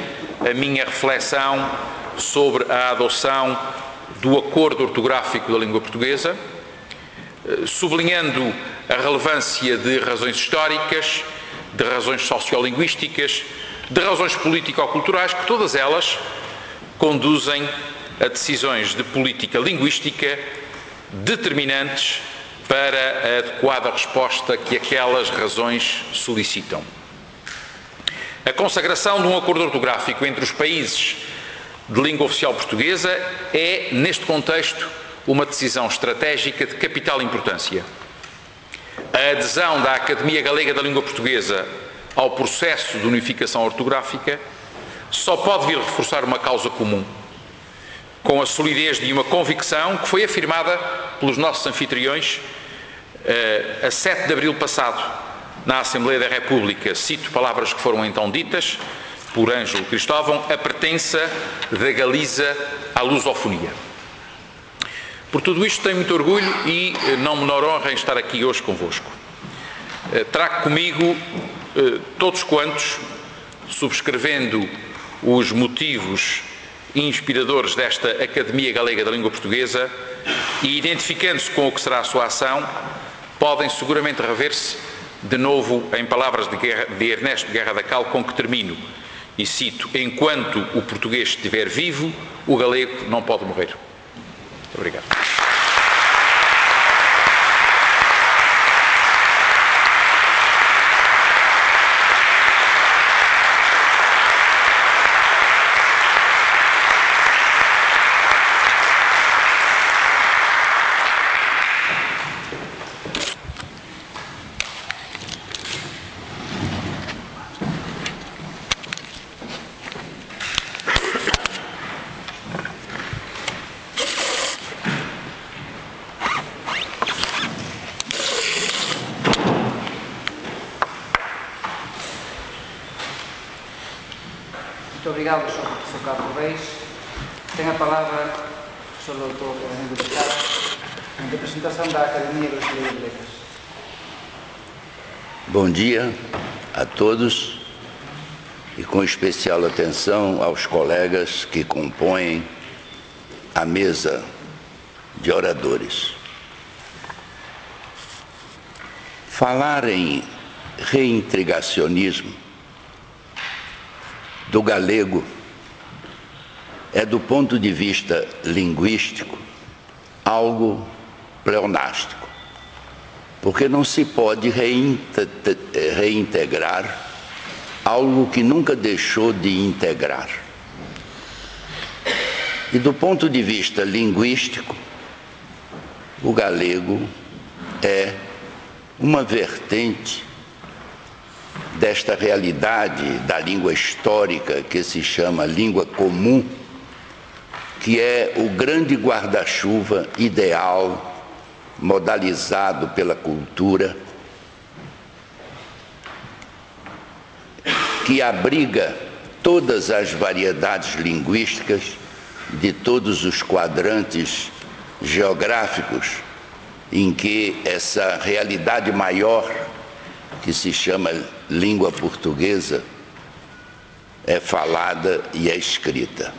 a minha reflexão sobre a adoção do Acordo Ortográfico da Língua Portuguesa, sublinhando a relevância de razões históricas, de razões sociolinguísticas, de razões político-culturais, que todas elas conduzem a decisões de política linguística determinantes para a adequada resposta que aquelas razões solicitam. A consagração de um acordo ortográfico entre os países de língua oficial portuguesa é, neste contexto, uma decisão estratégica de capital importância. A adesão da Academia Galega da Língua Portuguesa ao processo de unificação ortográfica só pode vir reforçar uma causa comum, com a solidez de uma convicção que foi afirmada pelos nossos anfitriões a 7 de abril passado, na Assembleia da República. Cito palavras que foram então ditas por Ângelo Cristóvão: a pertença da Galiza à lusofonia. Por tudo isto tenho muito orgulho e não menor honra em estar aqui hoje convosco. Trago comigo todos quantos, subscrevendo os motivos inspiradores desta Academia Galega da Língua Portuguesa e identificando-se com o que será a sua ação, podem seguramente rever-se de novo em palavras de Ernesto Guerra da Cal, com que termino, e cito: enquanto o português estiver vivo, o galego não pode morrer. Muito obrigado.
Muito obrigado, Sr. Carlos Reis. Tem a palavra o Sr. Dr. Fernando Ricardo, em representação da Academia Brasileira de Letras.
Bom dia a todos e com especial atenção aos colegas que compõem a mesa de oradores. Falar em reintegracionismo do galego é, do ponto de vista linguístico, algo pleonástico, porque não se pode reintegrar algo que nunca deixou de integrar. E do ponto de vista linguístico, o galego é uma vertente desta realidade da língua histórica que se chama língua comum, que é o grande guarda-chuva ideal, modalizado pela cultura, que abriga todas as variedades linguísticas de todos os quadrantes geográficos em que essa realidade maior, que se chama língua portuguesa, é falada e é escrita.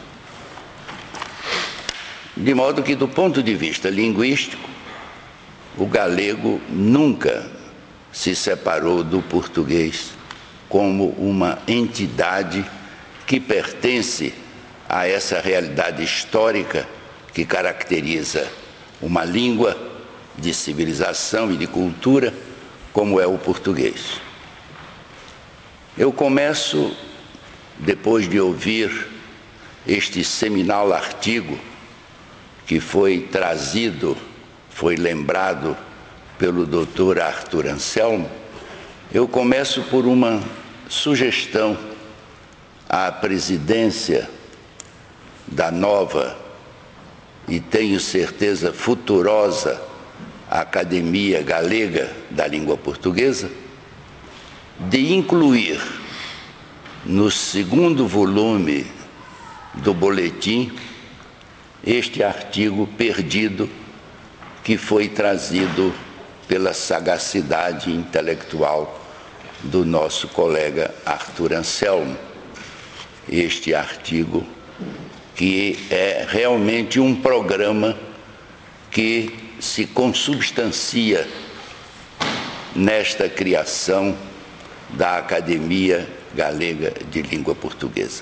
De modo que, do ponto de vista linguístico, o galego nunca se separou do português como uma entidade que pertence a essa realidade histórica que caracteriza uma língua de civilização e de cultura, como é o português. Eu começo, depois de ouvir este seminal artigo que foi trazido, foi lembrado pelo Dr. Arthur Anselmo, eu começo por uma sugestão à presidência da nova e tenho certeza futurosa Academia Galega da Língua Portuguesa, de incluir no segundo volume do boletim este artigo perdido que foi trazido pela sagacidade intelectual do nosso colega Arthur Anselmo, este artigo, que é realmente um programa que se consubstancia nesta criação da Academia Galega de Língua Portuguesa.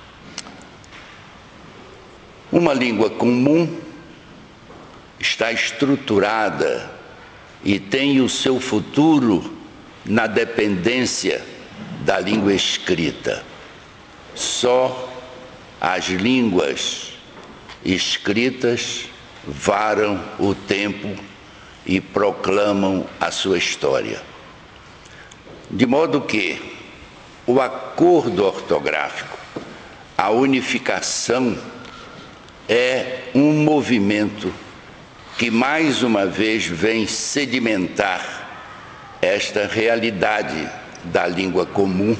Uma língua comum está estruturada e tem o seu futuro na dependência da língua escrita. Só as línguas escritas varam o tempo e proclamam a sua história. De modo que o acordo ortográfico, a unificação, é um movimento que mais uma vez vem sedimentar esta realidade da língua comum,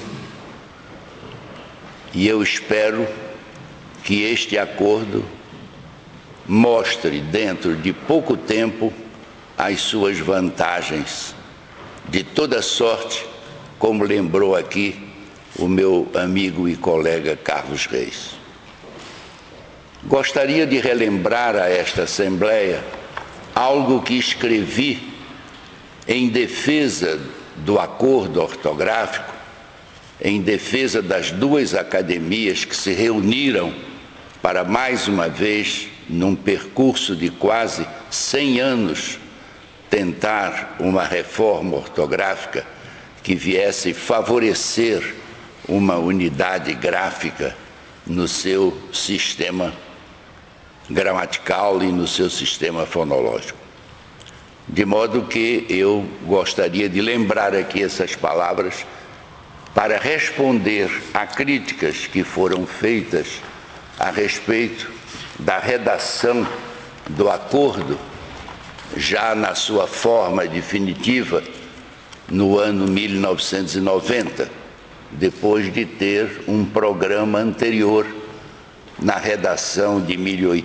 e eu espero que este acordo mostre dentro de pouco tempo as suas vantagens, de toda sorte, como lembrou aqui o meu amigo e colega Carlos Reis. Gostaria de relembrar a esta Assembleia algo que escrevi em defesa do acordo ortográfico, em defesa das duas academias que se reuniram para, mais uma vez, num percurso de quase 100 anos, tentar uma reforma ortográfica que viesse favorecer uma unidade gráfica no seu sistema gramatical e no seu sistema fonológico. De modo que eu gostaria de lembrar aqui essas palavras para responder a críticas que foram feitas a respeito da redação do acordo, já na sua forma definitiva, no ano 1990, depois de ter um programa anterior na redação de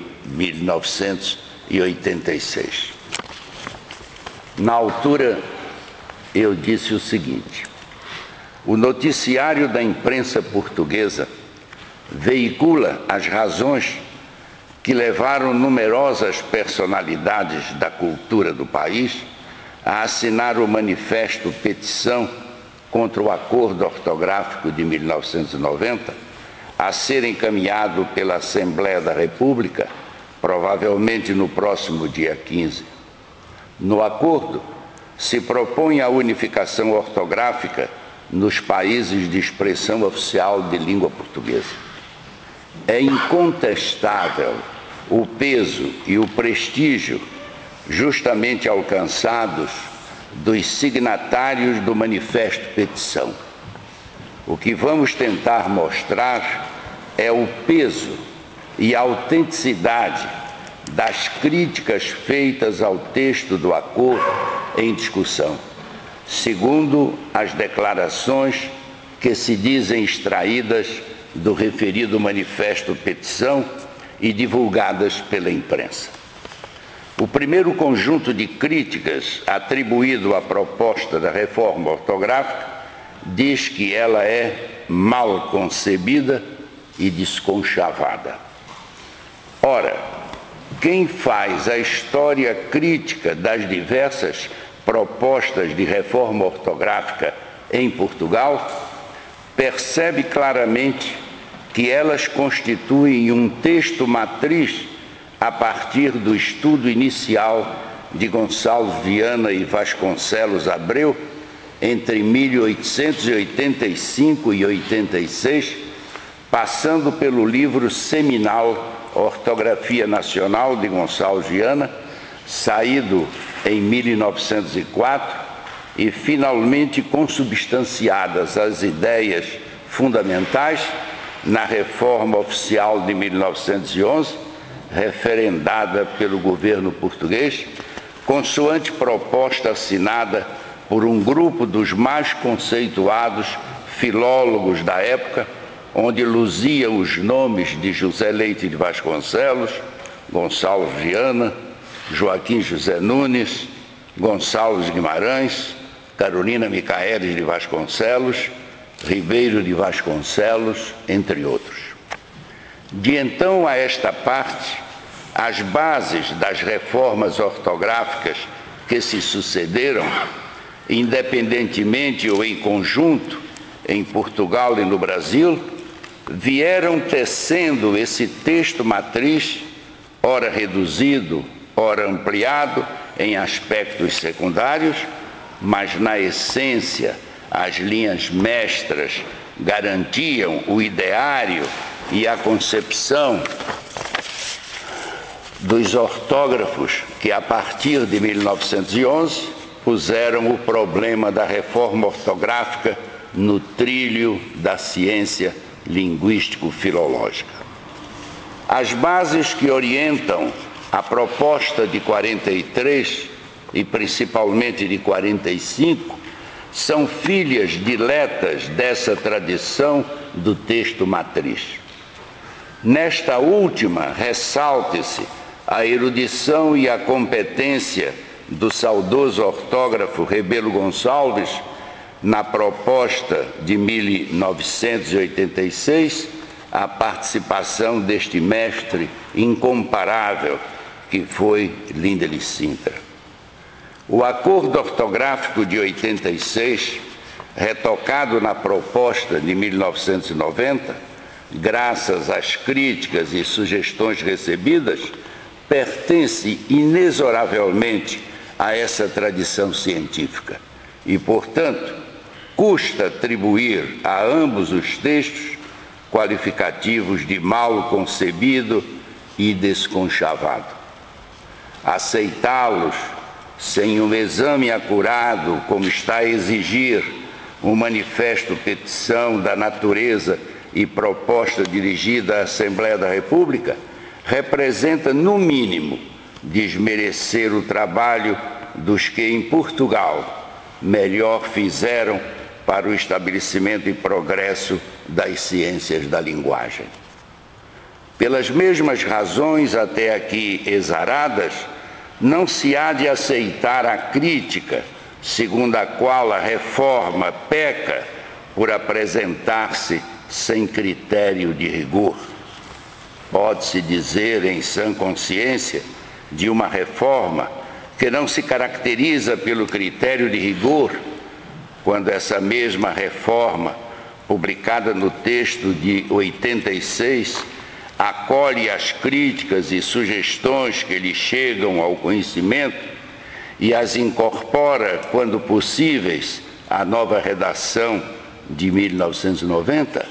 1986. Na altura, eu disse o seguinte: o noticiário da imprensa portuguesa veicula as razões que levaram numerosas personalidades da cultura do país a assinar o manifesto petição contra o acordo ortográfico de 1990, a ser encaminhado pela Assembleia da República, provavelmente no próximo dia 15. No acordo, se propõe a unificação ortográfica nos países de expressão oficial de língua portuguesa. É incontestável o peso e o prestígio justamente alcançados dos signatários do manifesto petição. O que vamos tentar mostrar é o peso e a autenticidade das críticas feitas ao texto do acordo em discussão, segundo as declarações que se dizem extraídas do referido manifesto petição e divulgadas pela imprensa. O primeiro conjunto de críticas atribuído à proposta da reforma ortográfica diz que ela é mal concebida e desconchavada. Ora, quem faz a história crítica das diversas propostas de reforma ortográfica em Portugal percebe claramente que elas constituem um texto matriz a partir do estudo inicial de Gonçalves Viana e Vasconcelos Abreu entre 1885 e 86, passando pelo livro seminal Ortografia Nacional de Gonçalves Viana, saído em 1904, e finalmente consubstanciadas as ideias fundamentais na Reforma Oficial de 1911, referendada pelo governo português, consoante proposta assinada por um grupo dos mais conceituados filólogos da época, onde luziam os nomes de José Leite de Vasconcelos, Gonçalves Viana, Joaquim José Nunes, Gonçalves Guimarães, Carolina Micaelis de Vasconcelos Ribeiro de Vasconcelos, entre outros. De então a esta parte, as bases das reformas ortográficas que se sucederam, independentemente ou em conjunto, em Portugal e no Brasil, vieram tecendo esse texto matriz, ora reduzido, ora ampliado em aspectos secundários, mas na essência as linhas mestras garantiam o ideário e a concepção dos ortógrafos que, a partir de 1911, puseram o problema da reforma ortográfica no trilho da ciência linguístico-filológica. As bases que orientam a proposta de 43 e principalmente de 45 são filhas diletas dessa tradição do texto matriz. Nesta última, ressalte-se a erudição e a competência do saudoso ortógrafo Rebelo Gonçalves na proposta de 1986, a participação deste mestre incomparável que foi Lindley Sintra. O acordo ortográfico de 86, retocado na proposta de 1990, graças às críticas e sugestões recebidas, pertence inexoravelmente a essa tradição científica e, portanto, custa atribuir a ambos os textos qualificativos de mal concebido e desconchavado. Aceitá-los sem um exame acurado, como está a exigir o manifesto petição da natureza e proposta dirigida à Assembleia da República, representa, no mínimo, desmerecer o trabalho dos que em Portugal melhor fizeram para o estabelecimento e progresso das ciências da linguagem. Pelas mesmas razões até aqui exaradas, não se há de aceitar a crítica segundo a qual a reforma peca por apresentar-se sem critério de rigor. Pode-se dizer, em sã consciência, de uma reforma que não se caracteriza pelo critério de rigor, quando essa mesma reforma, publicada no texto de 86, acolhe as críticas e sugestões que lhe chegam ao conhecimento e as incorpora, quando possíveis, à nova redação de 1990.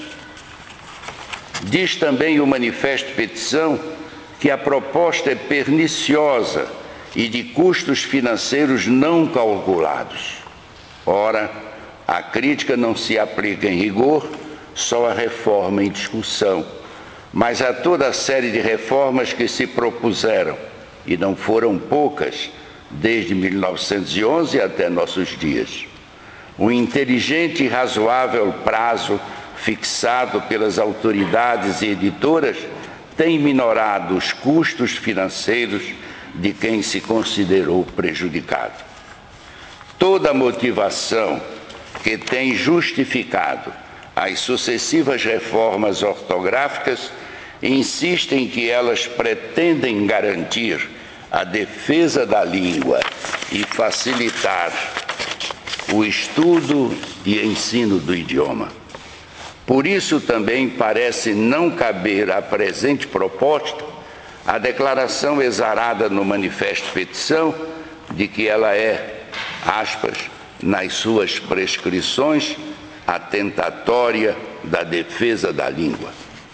Diz também o manifesto petição que a proposta é perniciosa e de custos financeiros não calculados. Ora, a crítica não se aplica em rigor só à reforma em discussão, mas a toda a série de reformas que se propuseram, e não foram poucas, desde 1911 até nossos dias. Um inteligente e razoável prazo fixado pelas autoridades e editoras tem minorado os custos financeiros de quem se considerou prejudicado. Toda a motivação que tem justificado as sucessivas reformas ortográficas insiste em que elas pretendem garantir a defesa da língua e facilitar o estudo e ensino do idioma. Por isso também parece não caber à presente proposta a declaração exarada no manifesto petição de que ela é, aspas, nas suas prescrições, atentatória da defesa da língua.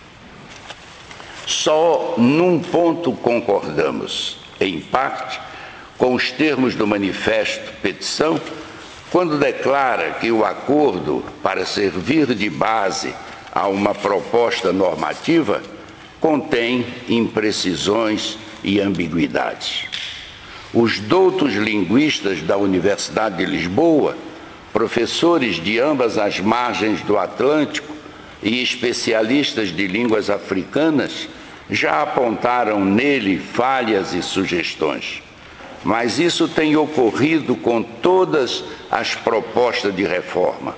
Só num ponto concordamos, em parte, com os termos do manifesto petição, quando declara que o acordo, para servir de base a uma proposta normativa, contém imprecisões e ambiguidades. Os doutos linguistas da Universidade de Lisboa, professores de ambas as margens do Atlântico e especialistas de línguas africanas, já apontaram nele falhas e sugestões. Mas isso tem ocorrido com todas as propostas de reforma.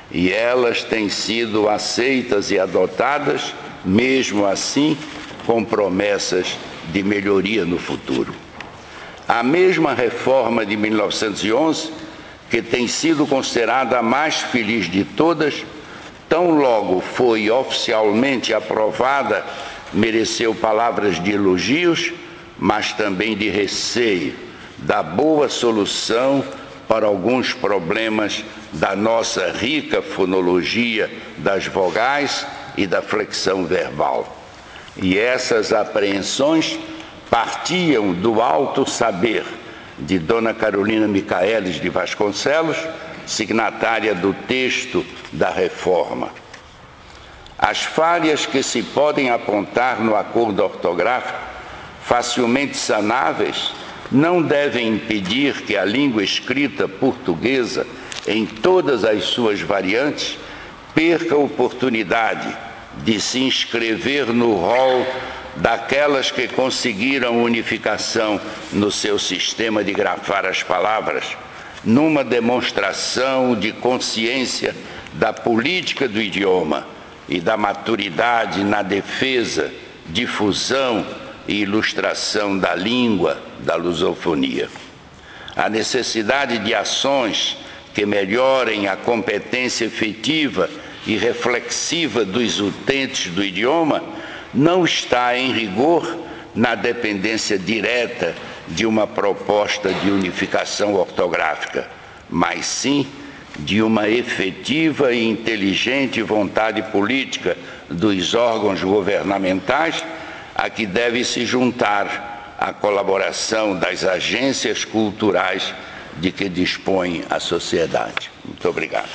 e elas têm sido aceitas e adotadas, mesmo assim, com promessas de melhoria no futuro. A mesma reforma de 1911, que tem sido considerada a mais feliz de todas, tão logo foi oficialmente aprovada, mereceu palavras de elogios, mas também de receio da boa solução para alguns problemas da nossa rica fonologia das vogais e da flexão verbal. E essas apreensões partiam do alto saber de Dona Carolina Michaelis de Vasconcelos, signatária do texto da reforma. As falhas que se podem apontar no acordo ortográfico, facilmente sanáveis, não devem impedir que a língua escrita portuguesa, em todas as suas variantes, perca a oportunidade de se inscrever no rol daquelas que conseguiram unificação no seu sistema de grafar as palavras, numa demonstração de consciência da política do idioma e da maturidade na defesa, difusão e ilustração da língua, da lusofonia. A necessidade de ações que melhorem a competência efetiva e reflexiva dos utentes do idioma não está, em rigor, na dependência direta de uma proposta de unificação ortográfica, mas sim de uma efetiva e inteligente vontade política dos órgãos governamentais, a que deve se juntar a colaboração das agências culturais de que dispõe a sociedade. Muito obrigado.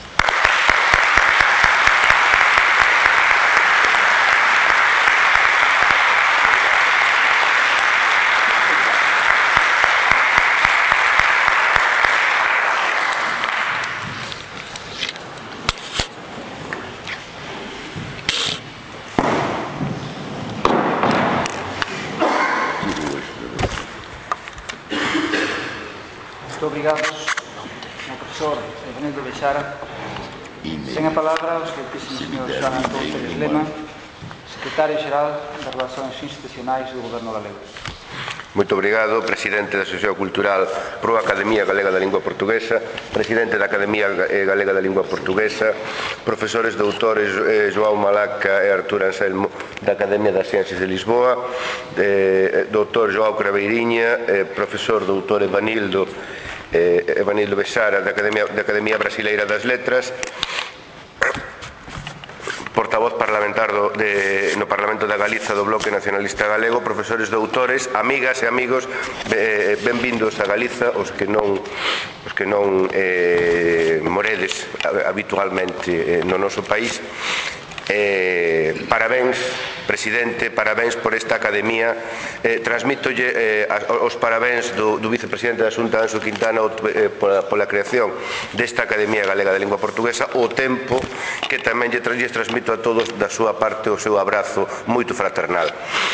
Muito obrigado, Sr. Professor Evanildo Bexara. Sem a palavra, o Sr. João Antônio Pérez Lema, Secretário-Geral das Relações Institucionais do Goberno galego.
Muito obrigado, Presidente da Asociación Cultural Pro Academia Galega da Lingua Portuguesa, Presidente da Academia Galega da Lingua Portuguesa, profesores doutores João Malaca e Artur Anselmo da Academia das Ciencias de Lisboa, doutor João Craveirinha, profesor doutor Evanildo Bexara da Academia Brasileira das Letras, portavoz parlamentar no Parlamento da Galiza do Bloque Nacionalista Galego, profesores doutores, amigas e amigos, benvindos a Galiza, os que non moredes habitualmente no noso país. Parabéns, Presidente, parabéns por esta academia. Transmitolle os parabéns do vicepresidente da Xunta, Anxo Quintana, pola creación desta Academia Galega da Lingua Portuguesa, o tempo que tamén lles transmito a todos da súa parte o seu abrazo moito fraternal.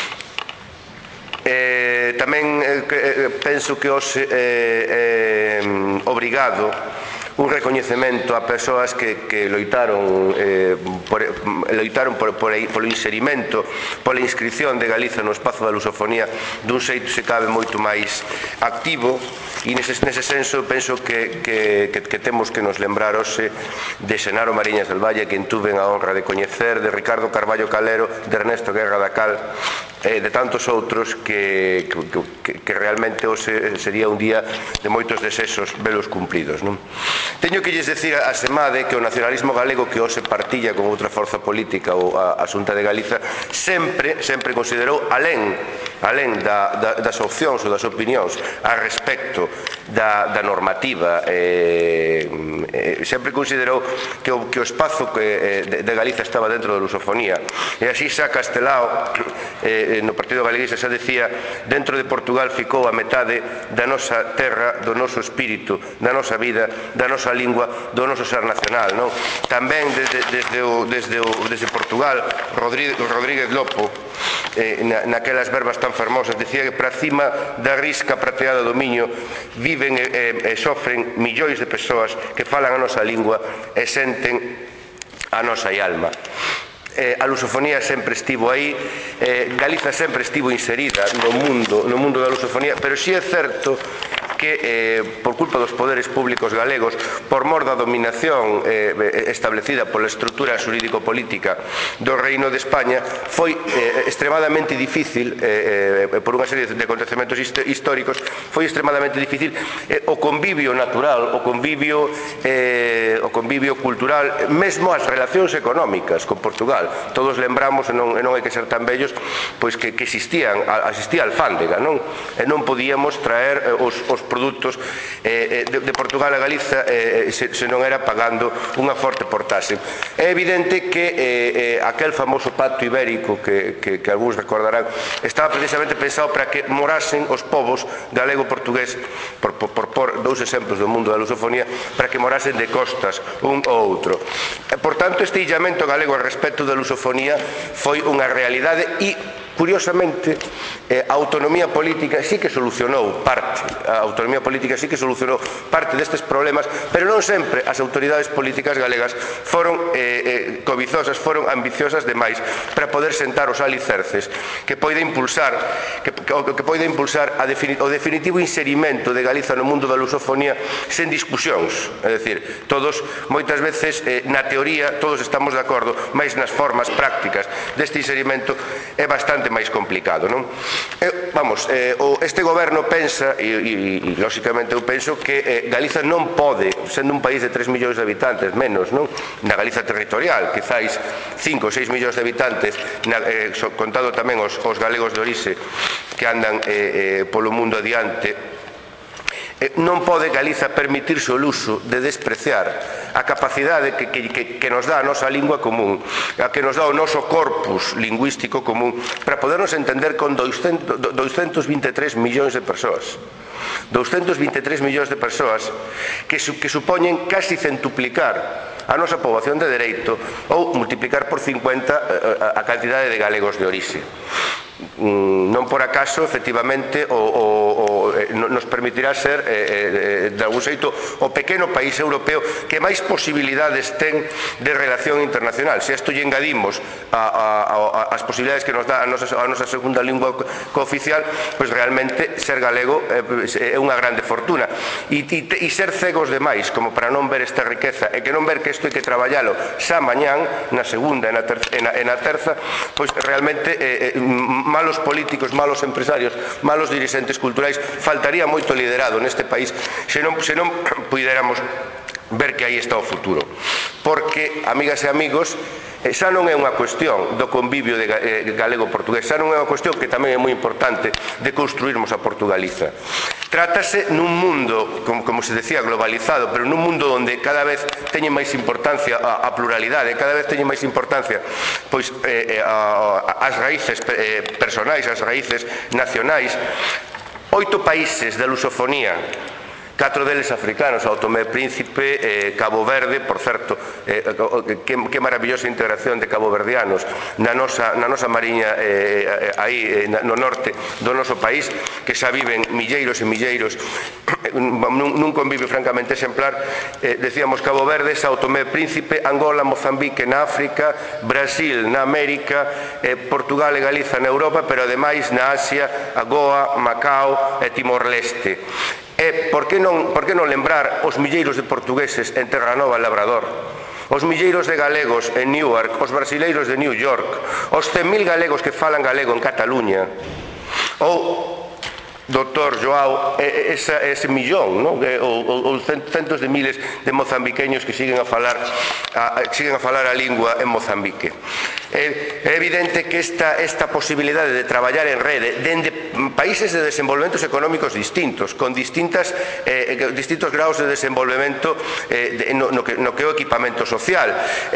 Tamén penso que hoxe obrigado un recoñecemento a persoas que loitaron polo inserimento, pola inscripción de Galiza no espazo da lusofonía dun xeito se cabe moito máis activo, e nese senso penso que temos que nos lembrar hoxe de Xenaro Mariñas del Valle, que tuven a honra de coñecer, de Ricardo Carballo Calero, de Ernesto Guerra da Cal, de tantos outros que realmente hoxe sería un día de moitos desexos velos cumpridos, non? Teño que lles decir a SEMADE que o nacionalismo galego, que hoxe partilla con outra forza política ou a Xunta de Galiza, sempre considerou, alén das opcións ou das opinións a respecto da normativa, sempre considerou que o espazo de Galiza estaba dentro da lusofonía, e así xa Castelao no Partido Galeguista xa decía, dentro de Portugal ficou a metade da nosa terra, do noso espírito, da nosa vida, da nosa lingua, do noso ser nacional, non? Tamén desde Portugal, Rodríguez Lopo, naquelas verbas tan fermosas, decía que para cima da risca prateada do Miño viven e sofren millóns de persoas que falan a nosa lingua e senten a nosa alma. A lusofonía sempre estivo aí, Galiza sempre estivo inserida no mundo da lusofonía, pero si é certo que por culpa dos poderes públicos galegos, por mor da dominación establecida pola estrutura xurídico-política do Reino de España, foi extremadamente difícil, por unha serie de acontecementos históricos, foi extremadamente difícil o convivio natural, o convivio cultural, mesmo as relacións económicas con Portugal. Todos lembramos, e non hai que ser tan vellos, pois que existía alfándega, non? E non podíamos traer os produtos de Portugal a Galiza se non era pagando unha forte portaxe. É evidente que aquel famoso pacto ibérico que algúns recordarán estaba precisamente pensado para que morasen os povos galego-portugués, por dous exemplos do mundo da lusofonía, para que morasen de costas un ou outro. Por tanto, este illamento galego a respecto da lusofonía foi unha realidade e, curiosamente, a autonomía política sí que solucionou parte destes problemas, pero non sempre as autoridades políticas galegas foron cobizosas, foron ambiciosas demais para poder sentar os alicerces que poida impulsar o definitivo inserimento de Galiza no mundo da lusofonía sen discusións. É dicir, todos, moitas veces, na teoría, todos estamos de acordo, mas nas formas prácticas deste inserimento é bastante máis complicado, non? Este goberno pensa, e lóxicamente eu penso, que Galiza non pode, sendo un país de 3 millóns de habitantes, menos, non? Na Galiza territorial, quizáis 5 ou 6 millóns de habitantes, contado tamén os galegos de orixe que andan polo mundo adiante, non pode Galiza permitirse o luxo de despreciar a capacidade que nos dá a nosa lingua común, a que nos dá o noso corpus lingüístico común, para podernos entender con 223 millóns de persoas. 223 millóns de persoas que supoñen casi centuplicar a nosa poboación de dereito ou multiplicar por 50 a cantidade de galegos de orixe. Non por acaso, efectivamente, nos permitirá ser, de algún xeito, o pequeno país europeo que máis posibilidades ten de relación internacional. Se isto lle engadimos as posibilidades que nos dá a nosa segunda lingua cooficial, pois realmente ser galego é unha grande fortuna. E ser cegos demais, como para non ver esta riqueza, e que non ver que isto hai que traballalo xa mañán, na segunda e na terza, pois realmente malos políticos, malos empresarios, malos dirixentes culturais, faltaría moito liderado neste país se non puidéramos ver que aí está o futuro. Porque, amigas e amigos, xa non é unha cuestión do convivio galego-portugués, xa non é unha cuestión que tamén é moi importante de construirmos a Portugaliza. Trátase nun mundo, como se decía, globalizado, pero nun mundo onde cada vez teñen máis importancia a pluralidade, cada vez teñen máis importancia pois as raíces personais, as raíces nacionais. 8 países da lusofonía, 4 deles africanos, Sao Tomé e Príncipe, Cabo Verde, por certo, que maravillosa integración de caboverdianos na nosa mariña aí no norte do noso país, que xa viven milleiros e milleiros nun convivio francamente exemplar. Decíamos Cabo Verde, Sao Tomé e Príncipe, Angola, Mozambique na África, Brasil na América, Portugal e Galiza na Europa, pero ademais na Asia, Goa, Macao e Timor-Leste. E por que non lembrar os milleiros de portugueses en Terranova, Labrador, os milleiros de galegos en Newark, os brasileiros de New York, os 100.000 galegos que falan galego en Cataluña, ou Doctor Joao, ese millón, non? Ou centos de miles de mozambiqueños que siguen a falar a lingua en Mozambique. É evidente que esta posibilidade de traballar en rede dende países de desenvolvementos económicos distintos, con distintos graus de desenvolvemento no que é o equipamento social,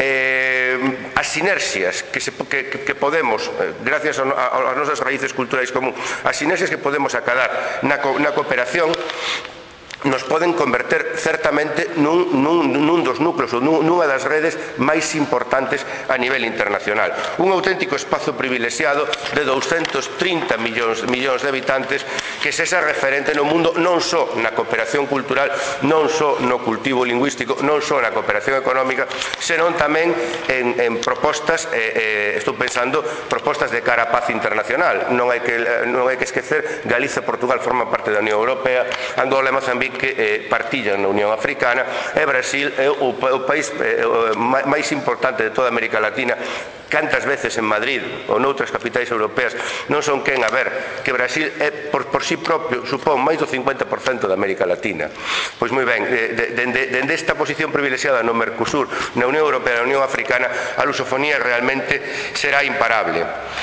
as sinerxias que podemos, gracias ás nosas raíces culturais común, as sinerxias que podemos acabar na cooperación nos poden converter certamente nun dos núcleos ou nunha das redes máis importantes a nivel internacional. Un auténtico espazo privilexiado de 230 millóns de habitantes que sexa referente no mundo non só na cooperación cultural, non só no cultivo lingüístico, non só na cooperación económica, senón tamén en propostas, estou pensando, propostas de cara a paz internacional. Non hai que esquecer, Galiza e Portugal forman parte da Unión Europea, Angola e Mozambique que partillan na Unión Africana, e Brasil é o país máis importante de toda América Latina. Cantas veces en Madrid ou noutras capitais europeas non son quen a ver que Brasil é por si propio supón máis do 50% da América Latina. Pois moi ben, dende esta posición privilexiada no Mercosur, na Unión Europea e na Unión Africana, a lusofonía realmente será imparable.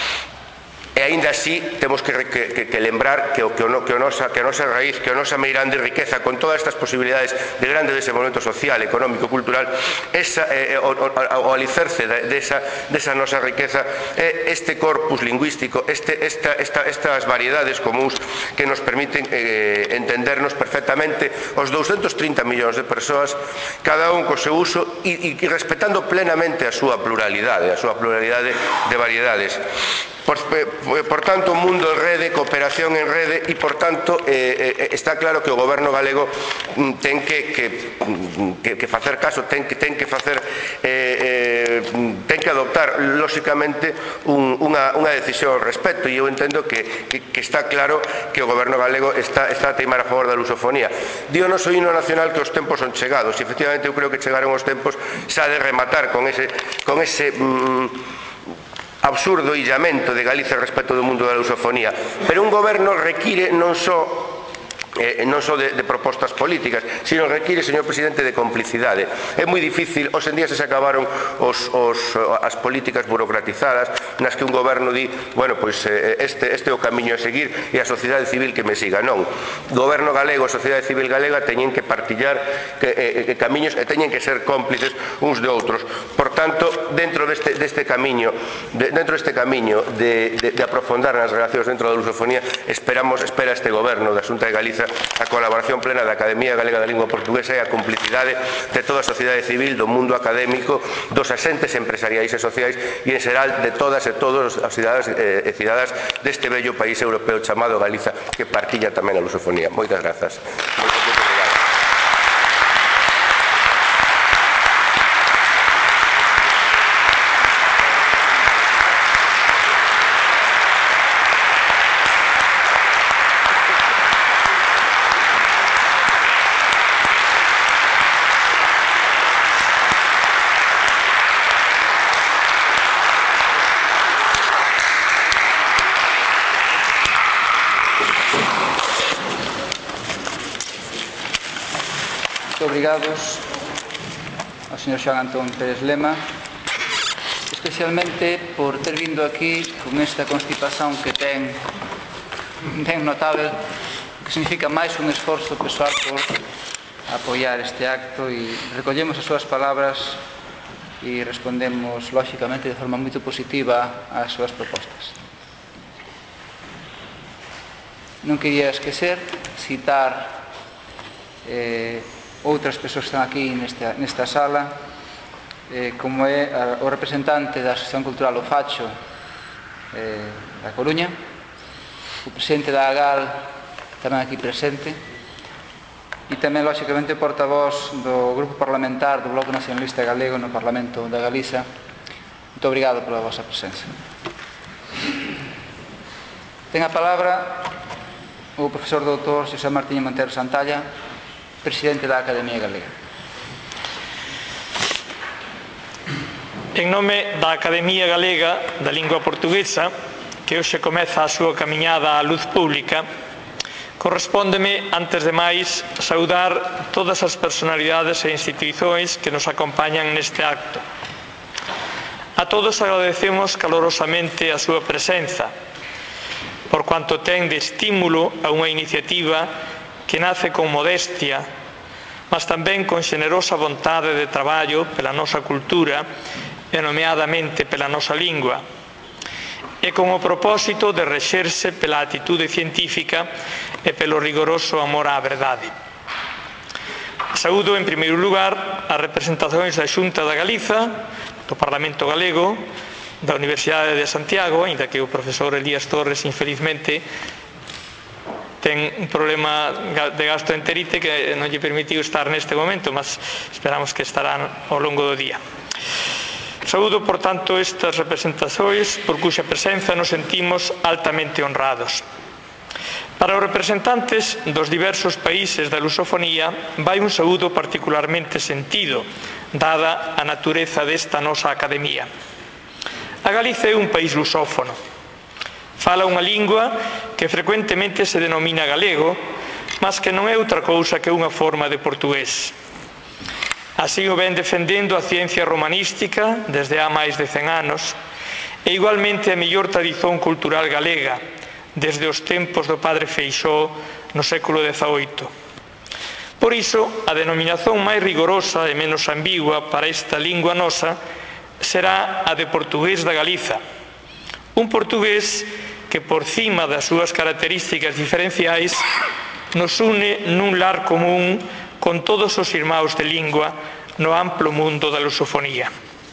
E aínda así temos que lembrar que a nosa raíz, que a nosa meirande riqueza, con todas estas posibilidades de grande desenvolvemento social, económico, cultural, o alicerce desa nosa riqueza é este corpus lingüístico, estas variedades comuns que nos permiten entendernos perfectamente os 230 millóns de persoas, cada un co seu uso e respetando plenamente a súa pluralidade de variedades. Por tanto, un mundo en rede, cooperación en rede, e por tanto está claro que o goberno galego ten que facer caso, ten que adoptar lóxicamente unha decisión ao respecto, e eu entendo que está claro que o goberno galego está a teimar a favor da lusofonía. Dio o noso himno nacional que os tempos son chegados, e efectivamente eu creo que chegaron os tempos xa de rematar con ese absurdo illamento de Galicia respecto do mundo da lusofonía. Pero un goberno require non só de propostas políticas, sino require, señor presidente, de complicidade. É moi difícil, hoxe en día se acabaron as políticas burocratizadas nas que un goberno di, bueno, pois este é o camiño a seguir e a sociedade civil que me siga. Non. O goberno galego e a sociedade civil galega teñen que partillar camiños e teñen que ser cómplices uns de outros. Por tanto, dentro deste camiño de aprofundar nas relacións dentro da lusofonía, espera este goberno da Xunta de Galiza a colaboración plena da Academia Galega da Lingua Portuguesa e a complicidade de toda a sociedade civil, do mundo académico, dos asentes empresariais e sociais e en xeral de todas e todos os cidadás e cidadás deste bello país europeo chamado Galiza, que partilla tamén a lusofonía. Moitas grazas.
Obrigados ao señor Xoán Antón Pérez Lema, especialmente por ter vindo aquí con esta constipación que ten notable, que significa máis un esforzo persoal por apoiar este acto, e recollemos as súas palabras e respondemos lóxicamente de forma moito positiva ás súas propostas. Non quería esquecer citar outras persoas que están aquí nesta sala, como é o representante da Asociación Cultural O Facho da Coruña, o presidente da AGAL tamén aquí presente, e tamén, lóxicamente, o portavoz do Grupo Parlamentar do Bloque Nacionalista Galego no Parlamento da Galiza. Muito obrigado pola vosa presenza. Ten a palabra o profesor doutor Xosé Martiño Montero Santalla, presidente da Academia Galega.
En nome da Academia Galega da Lingua Portuguesa, que hoxe comeza a súa camiñada á luz pública, Correspóndeme, antes de máis, saudar todas as personalidades e institucións que nos acompañan neste acto. A todos agradecemos calorosamente a súa presenza, por cuanto ten de estímulo a unha iniciativa que nace con modestia, mas tamén con xenerosa vontade de traballo pela nosa cultura e nomeadamente pela nosa lingua, e con o propósito de rexerse pela atitude científica e pelo rigoroso amor á verdade. Saúdo, en primeiro lugar, as representacións da Xunta da Galiza, do Parlamento Galego, da Universidade de Santiago, ainda que o profesor Elías Torres, infelizmente, ten un problema de gastroenterite que non lle permitiu estar neste momento, mas esperamos que estarán ao longo do día. Saúdo, por tanto, estas representacións por cuxa presenza nos sentimos altamente honrados. Para os representantes dos diversos países da lusofonía vai un saúdo particularmente sentido, dada a natureza desta nosa academia. A Galiza é un país lusófono. Fala unha lingua que frecuentemente se denomina galego, mas que non é outra cousa que unha forma de portugués. Así o ven defendendo a ciencia romanística desde há máis de 100 anos e igualmente a mellor tradición cultural galega desde os tempos do padre Feixóo no século XVIII. Por iso, a denominación máis rigorosa e menos ambigua para esta lingua nosa será a de portugués da Galiza, un portugués que por cima das súas características diferenciais nos une nun lar común con todos os irmáns de lingua no amplo mundo da lusofonía.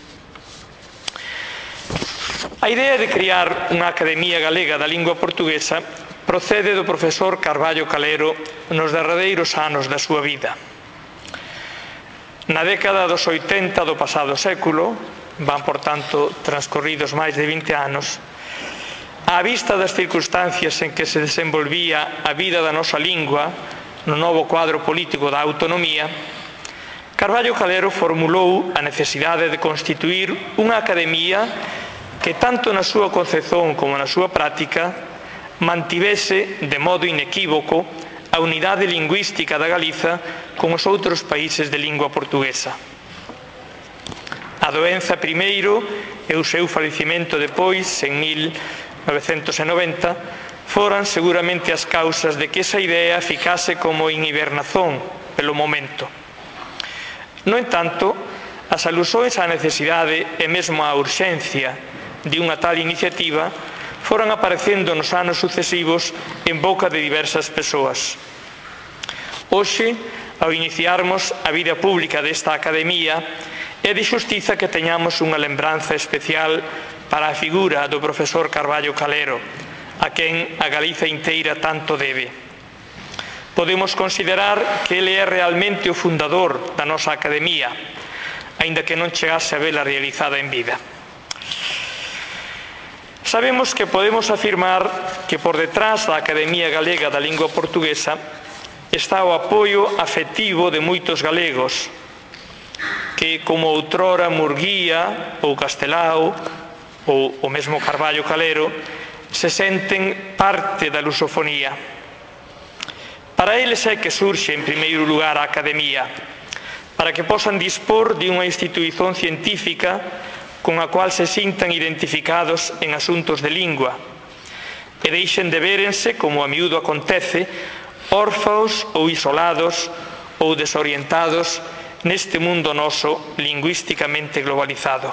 A idea de criar unha Academia Galega da Lingua Portuguesa procede do profesor Carballo Calero nos derradeiros anos da súa vida. Na década dos 80 do pasado século, van, por tanto, transcorridos máis de 20 anos, á vista das circunstancias en que se desenvolvía a vida da nosa lingua no novo cuadro político da autonomía, Carballo Calero formulou a necesidade de constituír unha academia que tanto na súa concepción como na súa práctica mantivese de modo inequívoco a unidade lingüística da Galiza con os outros países de lingua portuguesa. A doenza primeiro e o seu falecimento depois, en 1990, foran seguramente as causas de que esa idea ficase como en hibernazón pelo momento. No entanto, as alusóns á necesidade e mesmo á urxencia de unha tal iniciativa foran aparecendo nos anos sucesivos en boca de diversas persoas. Hoxe, ao iniciarmos a vida pública desta academia, é de xustiza que teñamos unha lembranza especial para a figura do profesor Carballo Calero, a quen a Galiza inteira tanto debe. Podemos considerar que ele é realmente o fundador da nosa academia, aínda que non chegase a vela realizada en vida. Sabemos que podemos afirmar que por detrás da Academia Galega da Lingua Portuguesa está o apoio afectivo de moitos galegos que, como outrora Murguía ou Castelao ou o mesmo Carballo Calero, se senten parte da lusofonía. Para eles é que surxe, en primeiro lugar, a Academia, para que posan dispor de unha institución científica con a cual se sintan identificados en asuntos de lingua e deixen de vérense, como a miúdo acontece, órfaos ou isolados ou desorientados neste mundo noso lingüísticamente globalizado.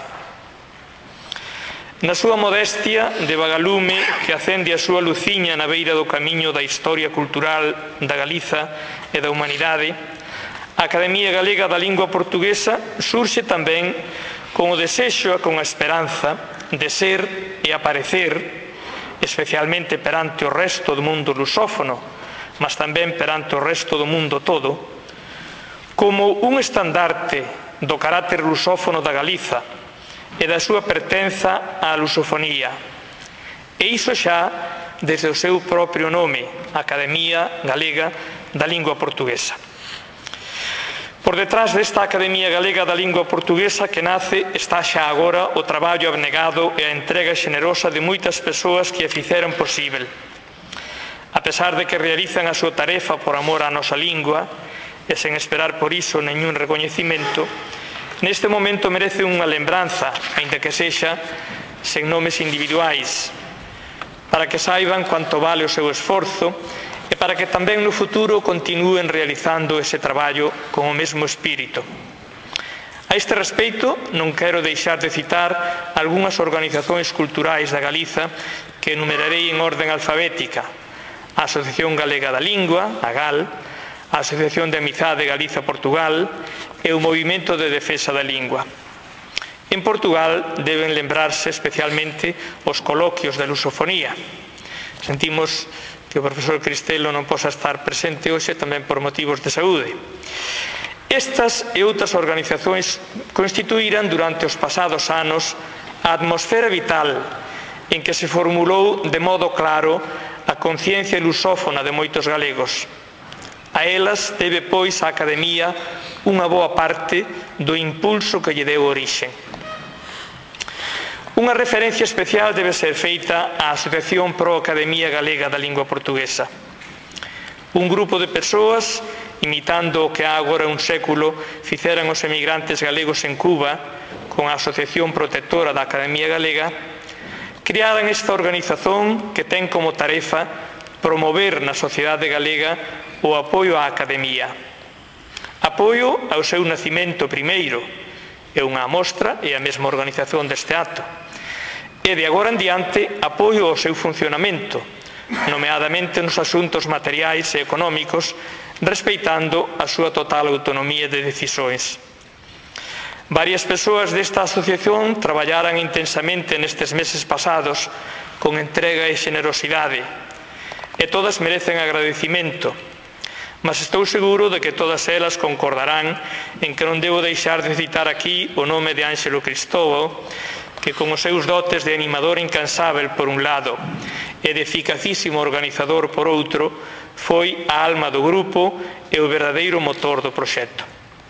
Na súa modestia de vagalume que acende a súa luciña na beira do camiño da historia cultural da Galiza e da humanidade, a Academia Galega da Lingua Portuguesa surxe tamén con o desexo e con a esperanza de ser e aparecer, especialmente perante o resto do mundo lusófono, mas tamén perante o resto do mundo todo, como un estandarte do carácter lusófono da Galiza e da súa pertenza á lusofonía. E iso xa desde o seu propio nome, Academia Galega da Lingua Portuguesa. Por detrás desta Academia Galega da Lingua Portuguesa que nace está xa agora o traballo abnegado e a entrega xenerosa de moitas persoas que a fixeron posíbel. A pesar de que realizan a súa tarefa por amor á nosa lingua e sen esperar por iso nenhun recoñecimento, neste momento merece unha lembranza, aínda que sexa sen nomes individuais, para que saiban quanto vale o seu esforzo e para que tamén no futuro continúen realizando ese traballo con o mesmo espírito. A este respecto, non quero deixar de citar algunhas organizacións culturais da Galiza que enumerarei en orden alfabética: a Asociación Galega da Lingua, a GAL, a Asociación de Amizade Galiza-Portugal e o Movimento de Defensa da Lingua. En Portugal deben lembrarse especialmente os coloquios de lusofonía. Sentimos que o profesor Cristelo non posa estar presente hoxe tamén por motivos de saúde. Estas e outras organizacións constituíran durante os pasados anos a atmosfera vital en que se formulou de modo claro a conciencia lusófona de moitos galegos. A elas debe, pois, a Academia unha boa parte do impulso que lle deu orixe. Unha referencia especial debe ser feita á Asociación Pro Academia Galega da Lingua Portuguesa. Un grupo de persoas, imitando o que há agora un século ficeran os emigrantes galegos en Cuba con a Asociación Protectora da Academia Galega, crearan esta organización que ten como tarefa promover na sociedade galega o apoio á Academia. Apoio ao seu nacimento primeiro, é unha amostra e a mesma organización deste acto. E de agora en diante, apoio ao seu funcionamento, nomeadamente nos asuntos materiais e económicos, respeitando a súa total autonomía de decisóns. Varias persoas desta asociación traballaran intensamente nestes meses pasados con entrega e xenerosidade, e todas merecen agradecimento, mas estou seguro de que todas elas concordarán en que non debo deixar de citar aquí o nome de Ánxelo Cristóbal, que con os seus dotes de animador incansável por un lado e de eficacísimo organizador por outro, foi a alma do grupo e o verdadeiro motor do proxecto.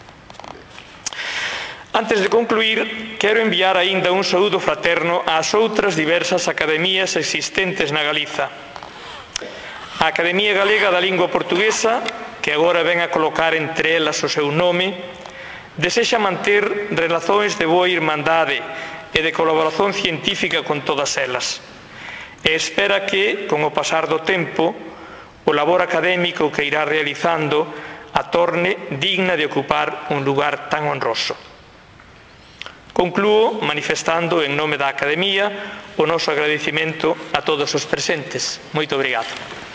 Antes de concluir, quero enviar aínda un saúdo fraterno ás outras diversas academías existentes na Galiza. A Academia Galega da Lingua Portuguesa, que agora ven a colocar entre elas o seu nome, desexa manter relacións de boa irmandade e de colaboración científica con todas elas, e espera que, con o pasar do tempo, o labor académico que irá realizando a torne digna de ocupar un lugar tan honroso. Conclúo manifestando en nome da Academia o noso agradecimento a todos os presentes. Moito obrigado.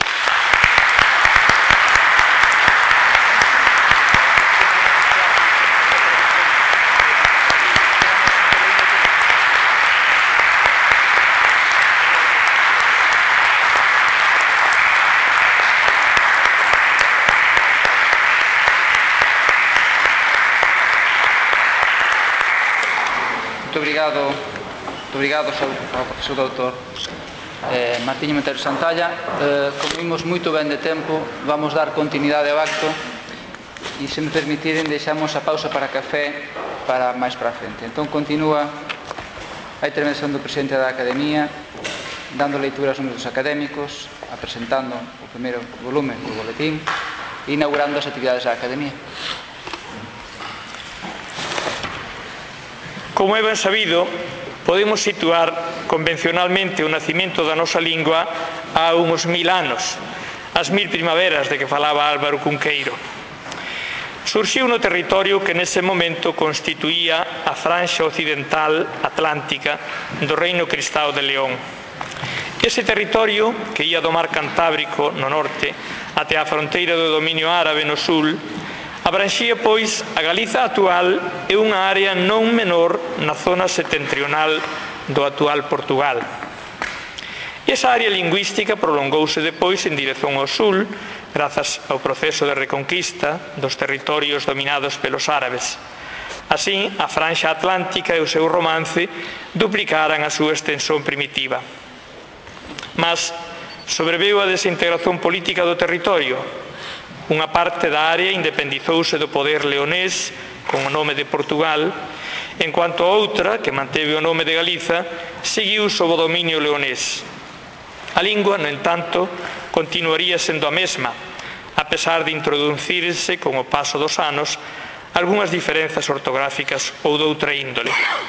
Muito obrigado ao profesor doutor Martiño Montero Santalla. Como vimos moito ben de tempo, vamos dar continuidade ao acto e, se me permitiren, deixamos a pausa para café para máis para a frente. Entón continúa a intervención do presidente da Academia, dando lectura aos números académicos, apresentando o primeiro volume do boletín e inaugurando as actividades da Academia.
Como é ben sabido, podemos situar convencionalmente o nacimento da nosa lingua há uns 1000 anos, as 1000 primaveras de que falaba Álvaro Cunqueiro. Surxiu no territorio que nese momento constituía a franxa occidental atlántica do Reino Cristao de León. Ese territorio, que ía do mar Cantábrico no norte até a fronteira do dominio árabe no sul, abranxía, pois, a Galiza actual e unha área non menor na zona setentrional do actual Portugal. Esa área lingüística prolongouse depois en dirección ao sul, grazas ao proceso de reconquista dos territorios dominados pelos árabes. Así, a franxa atlántica e o seu romance duplicaran a súa extensión primitiva. Mas sobreveu a desintegración política do territorio. Unha parte da área independizouse do poder leonés con o nome de Portugal, en cuanto a outra, que manteve o nome de Galiza, seguiu sob o dominio leonés. A lingua, no entanto, continuaría sendo a mesma, a pesar de introducirse, con o paso dos anos, algunhas diferenzas ortográficas ou doutra índole.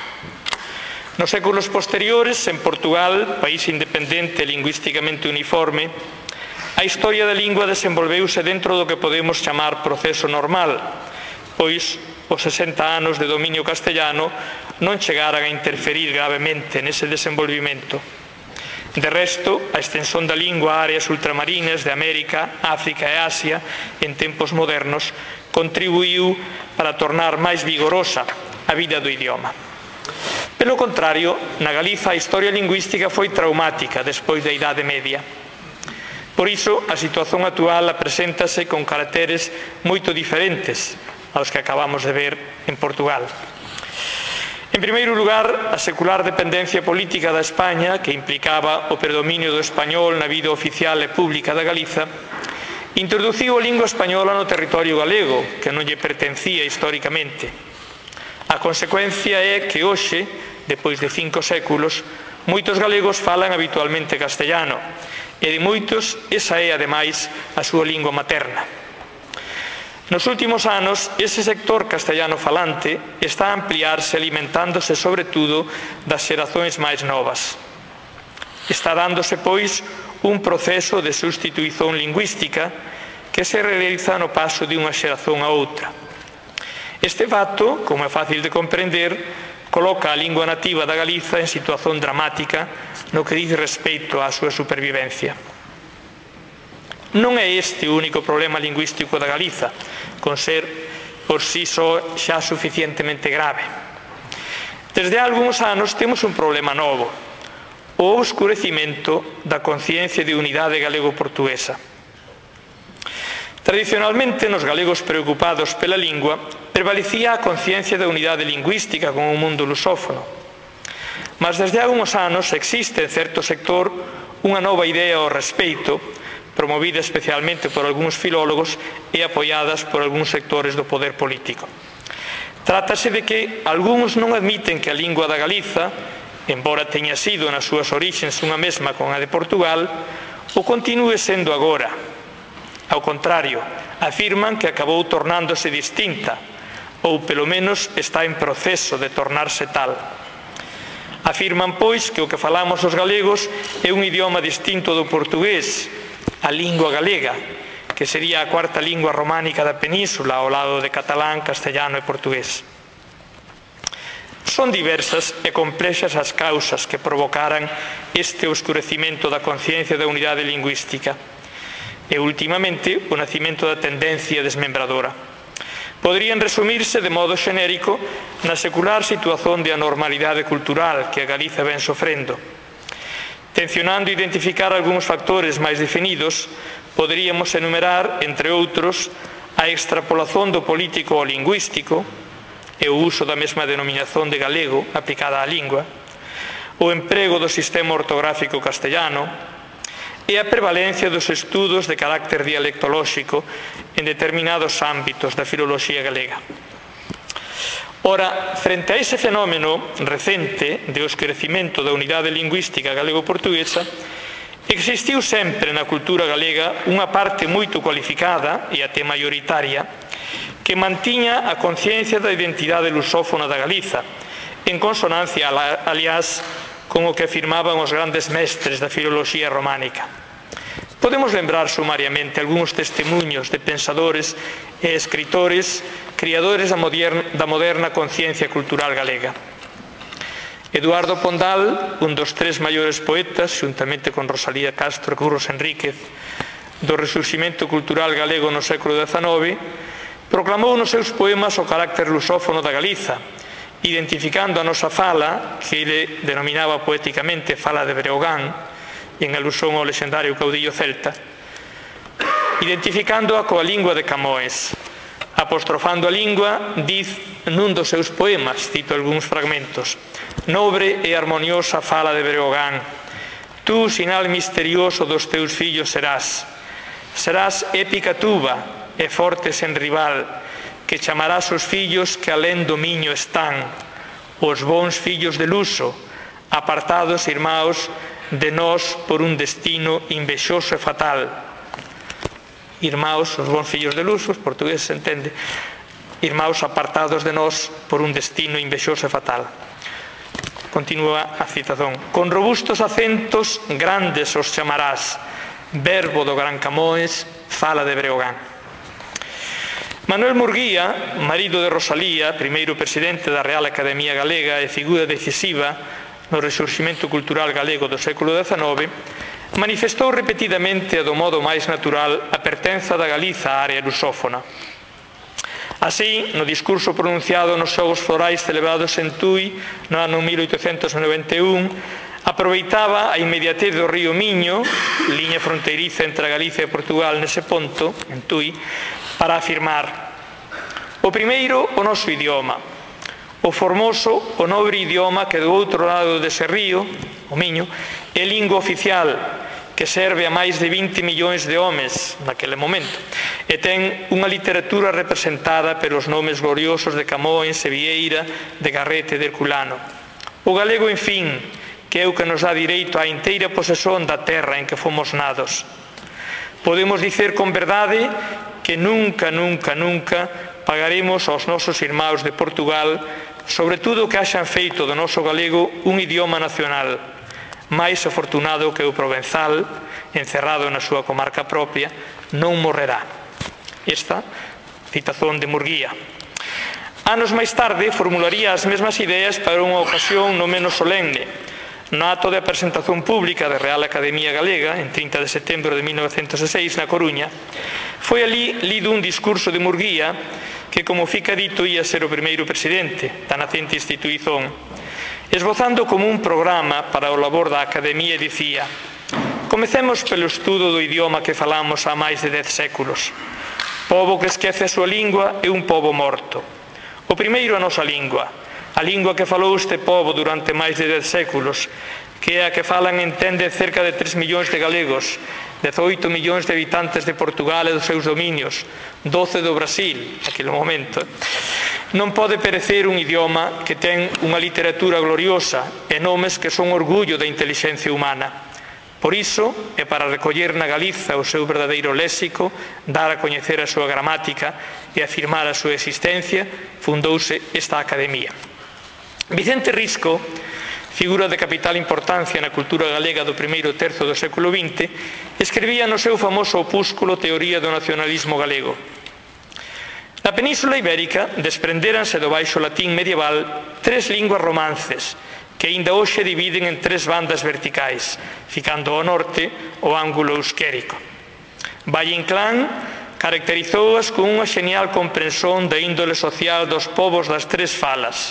Nos séculos posteriores, en Portugal, país independente e lingüísticamente uniforme, a historia da lingua desenvolveuse dentro do que podemos chamar proceso normal, pois os 60 anos de dominio castellano non chegaran a interferir gravemente nese desenvolvimento. De resto, a extensión da lingua a áreas ultramarinas de América, África e Asia en tempos modernos contribuiu para tornar máis vigorosa a vida do idioma. Pelo contrario, na Galiza a historia lingüística foi traumática despois da Idade Media. Por iso, a situación actual apreséntase con caracteres moito diferentes aos que acabamos de ver en Portugal. En primeiro lugar, a secular dependencia política da España, que implicaba o predominio do español na vida oficial e pública da Galiza, introduciu a lingua española no territorio galego, que non lle pertencía históricamente. A consecuencia é que hoxe, depois de 5 séculos, moitos galegos falan habitualmente castellano, e de moitos esa é, ademais, a súa lingua materna. Nos últimos anos, ese sector castellano falante está a ampliarse alimentándose, sobre todo, das xeracións máis novas. Está dándose, pois, un proceso de sustituición lingüística que se realiza no paso de unha xeración a outra. Este fato, como é fácil de comprender, coloca a lingua nativa da Galiza en situación dramática no que dice respecto á súa supervivencia. Non é este o único problema lingüístico da Galiza, con ser por si só xa suficientemente grave. Desde hai algúns anos temos un problema novo, o oscurecimento da conciencia de unidade galego-portuguesa. Tradicionalmente, nos galegos preocupados pela lingua, prevalecía a conciencia da unidade lingüística con o mundo lusófono. Mas desde hai uns anos existe en certo sector unha nova idea ao respeito, promovida especialmente por algúns filólogos e apoiadas por algúns sectores do poder político. Trátase de que algúns non admiten que a lingua da Galiza, embora teña sido nas súas orixens unha mesma con a de Portugal, o continúe sendo agora. Ao contrario, afirman que acabou tornándose distinta, ou pelo menos está en proceso de tornarse tal. Afirman, pois, que o que falamos os galegos é un idioma distinto do portugués, a lingua galega, que sería a cuarta lingua románica da península ao lado de catalán, castellano e portugués. Son diversas e complexas as causas que provocaran este oscurecimento da conciencia da unidade lingüística e, últimamente, o nacimento da tendencia desmembradora. Poderían resumirse de modo xenérico na secular situación de anormalidade cultural que a Galiza ven sofrendo. Tencionando identificar algúns factores máis definidos, poderíamos enumerar, entre outros, a extrapolación do político ao lingüístico e o uso da mesma denominación de galego aplicada á lingua, o emprego do sistema ortográfico castellano e a prevalencia dos estudos de carácter dialectolóxico en determinados ámbitos da filoloxía galega. Ora, frente a ese fenómeno recente de oscurecimento da unidade lingüística galego-portuguesa, existiu sempre na cultura galega unha parte moito cualificada e até maioritaria que mantiña a conciencia da identidade lusófona da Galiza, en consonancia, aliás, con o que afirmaban os grandes mestres da filoloxía románica. Podemos lembrar sumariamente algúns testemunhos de pensadores e escritores criadores da moderna conciencia cultural galega. Eduardo Pondal, un dos 3 maiores poetas, xuntamente con Rosalía Castro e Curros Enríquez, do resurximento cultural galego no século XIX, proclamou nos seus poemas o carácter lusófono da Galiza, identificando a nosa fala, que ele denominaba poéticamente fala de Breogán, en alusión ao lexendario caudillo celta, identificándoa coa lingua de Camões. Apostrofando a lingua, diz nun dos seus poemas, cito algúns fragmentos: «Nobre e armoniosa fala de Breogán, tú, sinal misterioso dos teus fillos serás. Serás épica tuba e forte sen rival, que chamarás os fillos que alén do miño están, os bons fillos de Luso, apartados irmãos de nós por un destino invexoso e fatal. Irmãos, os bons fillos de luz, os portugueses entende, irmãos apartados de nós por un destino invexoso e fatal. Continúa a citación. Con robustos acentos grandes os chamarás, verbo do Gran Camões, fala de Breogán. Manuel Murguía, marido de Rosalía, primeiro presidente da Real Academia Galega e figura decisiva no resurximento cultural galego do século XIX, manifestou repetidamente e do modo máis natural a pertenza da Galiza á área lusófona. Así, no discurso pronunciado nos Xogos Florais celebrados en Tui no ano 1891, aproveitaba a inmediatez do río Miño, liña fronteiriza entre a Galicia e Portugal nese ponto, en Tui, para afirmar: o primeiro, o noso idioma; o formoso, o nobre idioma que do outro lado dese río, o Miño, é lingua oficial, que serve a máis de 20 millóns de homes naquele momento, e ten unha literatura representada pelos nomes gloriosos de Camões, de Vieira, de Garrett e de Herculano. O galego, en fin, que é o que nos dá direito á inteira posesión da terra en que fomos nados. Podemos dicer con verdade que nunca, nunca, nunca pagaremos aos nosos irmãos de Portugal sobre tudo o que haxan feito do noso galego un idioma nacional, máis afortunado que o provenzal, encerrado na súa comarca propia, non morrerá. Esta citación de Murguía. Anos máis tarde formularía as mesmas ideas para unha ocasión non menos solemne. No acto de presentación pública da Real Academia Galega, en 30 de setembro de 1906, na Coruña, foi ali lido un discurso de Murguía que, como fica dito, ia ser o primeiro presidente da nacente instituición. Esbozando como un programa para o labor da Academia, dicía: comecemos pelo estudo do idioma que falamos há máis de 10 séculos. Pobo que esquece a súa lingua é un pobo morto. O primeiro a nosa lingua, a lingua que falou este pobo durante máis de 10 séculos, que é a que falan e entende cerca de 3 millóns de galegos, 18 millóns de habitantes de Portugal e dos seus dominios, 12 do Brasil, naquele momento. Non pode perecer un idioma que ten unha literatura gloriosa e nomes que son orgullo da intelixencia humana. Por iso, e para recoller na Galiza o seu verdadeiro léxico, dar a coñecer a súa gramática e afirmar a súa existencia, fundouse esta Academia. Vicente Risco, figura de capital importancia na cultura galega do primeiro terzo do século XX, escribía no seu famoso opúsculo Teoría do nacionalismo galego: na Península Ibérica desprendéranse do baixo latín medieval 3 linguas romances, que aínda hoxe dividen en 3 bandas verticais, ficando ao norte o ángulo euskérico. Valle Inclán caracterizouas con unha xenial comprensión da índole social dos povos das 3 falas.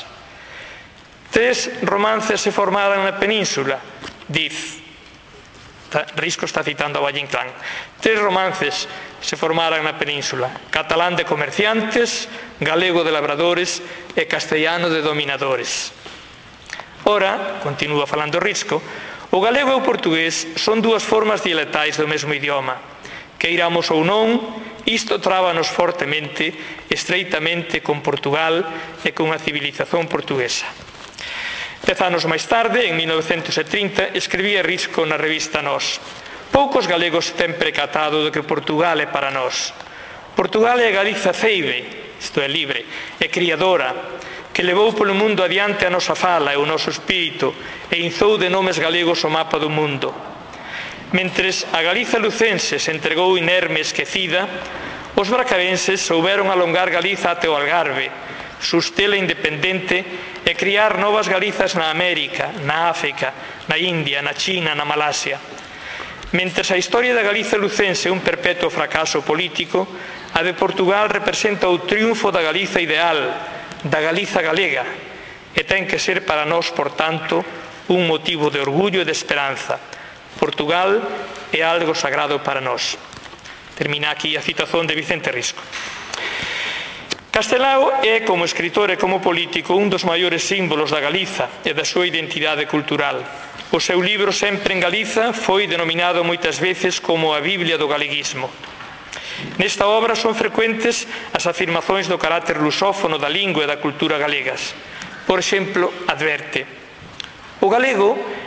3 romances se formaran na península, diz. Risco está citando a Valle Inclán. 3 romances se formaran na península: catalán de comerciantes, galego de labradores e castellano de dominadores. Ora, continúa falando Risco, o galego e o portugués son 2 formas dialectais do mesmo idioma. Queiramos ou non, isto trábanos fortemente, estreitamente con Portugal e con a civilización portuguesa. 10 anos máis tarde, en 1930, escribía Risco na revista Nós: poucos galegos ten precatado do que Portugal é para nós. Portugal é a Galiza ceibe, isto é, libre, e criadora, que levou polo mundo adiante a nosa fala e o noso espírito e inzou de nomes galegos o mapa do mundo. Mentres a Galiza lucense se entregou inerme e esquecida, os bracarenses souberon alongar Galiza até o Algarve, sustela independente e criar novas Galizas na América, na África, na India, na China, na Malasia. Mentres a historia da Galiza lucense é un perpetuo fracaso político, a de Portugal representa o triunfo da Galiza ideal, da Galiza galega, e ten que ser para nós, por tanto, un motivo de orgullo e de esperanza. Portugal é algo sagrado para nós. Termina aquí a citación de Vicente Risco. Castelao é, como escritor e como político, un dos maiores símbolos da Galiza e da súa identidade cultural. O seu libro Sempre en Galiza foi denominado moitas veces como a Biblia do galeguismo. Nesta obra son frecuentes as afirmacións do carácter lusófono da lingua e da cultura galegas. Por exemplo, adverte: o galego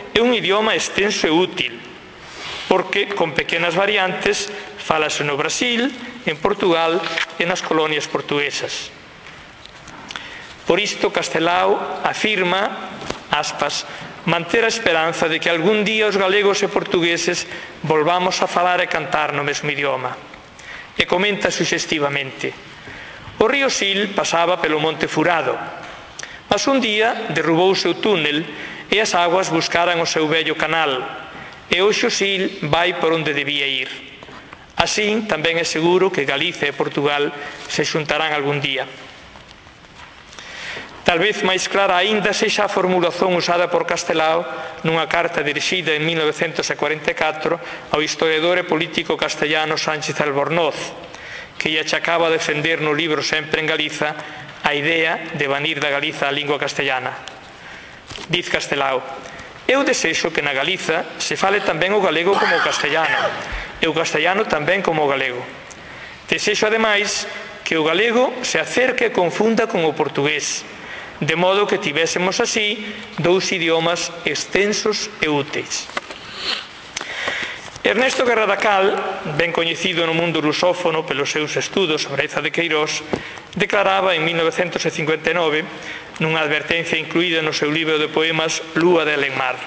é un idioma extenso e útil, porque con pequenas variantes fálase no Brasil, en Portugal e nas colonias portuguesas. Por isto, Castelao afirma, aspas, manter a esperanza de que algún día os galegos e portugueses volvamos a falar e cantar no mesmo idioma. E comenta suxestivamente: o río Sil pasaba pelo Monte Furado, mas un día derrubouse o túnel e as aguas buscaran o seu vello canal, e hoxe o Sil vai por onde debía ir. Así, tamén é seguro que Galicia e Portugal se xuntarán algún día. Tal vez máis clara aínda sexa a formulación usada por Castelao nunha carta dirixida en 1944 ao historiador e político castellano Sánchez Albornoz, que lle achacaba defender no libro Sempre en Galiza a idea de banir da Galiza a lingua castellana. Diz Castelao: eu desexo que na Galiza se fale tamén o galego como o castellano, e o castellano tamén como o galego. Desexo, ademais, que o galego se acerque e confunda con o portugués, de modo que tivésemos así dous idiomas extensos e úteis. Ernesto Guerra da Cal, ben coñecido no mundo lusófono pelos seus estudos sobre Eza de Queirós, declaraba en 1959, nunha advertencia incluída no seu libro de poemas Lúa de Alenmar: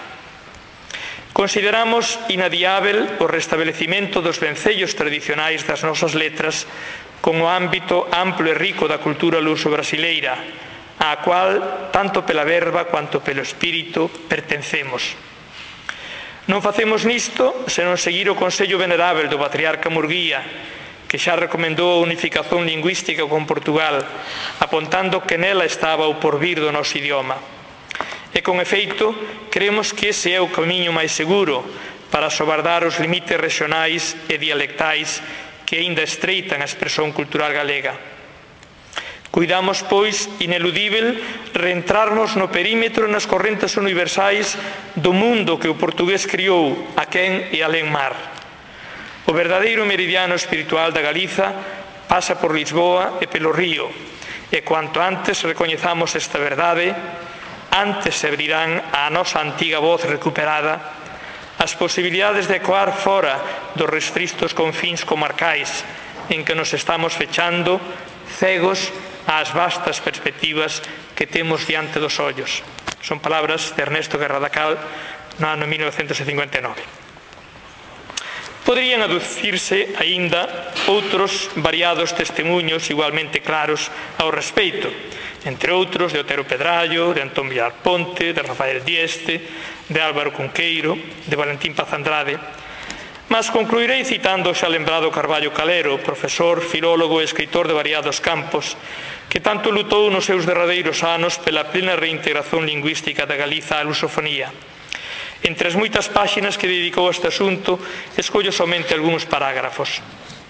consideramos inadiável o restablecimento dos vencellos tradicionais das nosas letras como ámbito amplo e rico da cultura luso-brasileira, á cual, tanto pela verba quanto pelo espírito, pertencemos. Non facemos nisto senón seguir o consello venerável do patriarca Murguía, que xa recomendou a unificación lingüística con Portugal, apontando que nela estaba o porvir do noso idioma. E, con efeito, creemos que ese é o camiño máis seguro para sobardar os limites regionais e dialectais que aínda estreitan a expresión cultural galega. Cuidamos, pois, ineludível reentrarnos no perímetro e nas correntes universais do mundo que o portugués criou aquén e alén mar. O verdadeiro meridiano espiritual da Galiza pasa por Lisboa e pelo río, e cuanto antes recoñezamos esta verdade, antes se abrirán á nosa antiga voz recuperada as posibilidades de ecoar fora dos restristos confíns comarcais en que nos estamos fechando, cegos ás vastas perspectivas que temos diante dos ollos. Son palabras de Ernesto Guerra da Cal no ano 1959. Poderían aducirse aínda outros variados testemunhos igualmente claros ao respecto, entre outros de Otero Pedrallo, de Antón Villar Ponte, de Rafael Dieste, de Álvaro Cunqueiro, de Valentín Paz Andrade. Mas concluirei citando o xa lembrado Carballo Calero, profesor, filólogo e escritor de variados campos, que tanto lutou nos seus derradeiros anos pela plena reintegración lingüística da Galiza á lusofonía. Entre as moitas páxinas que dedicou a este asunto, escollo somente algúns parágrafos.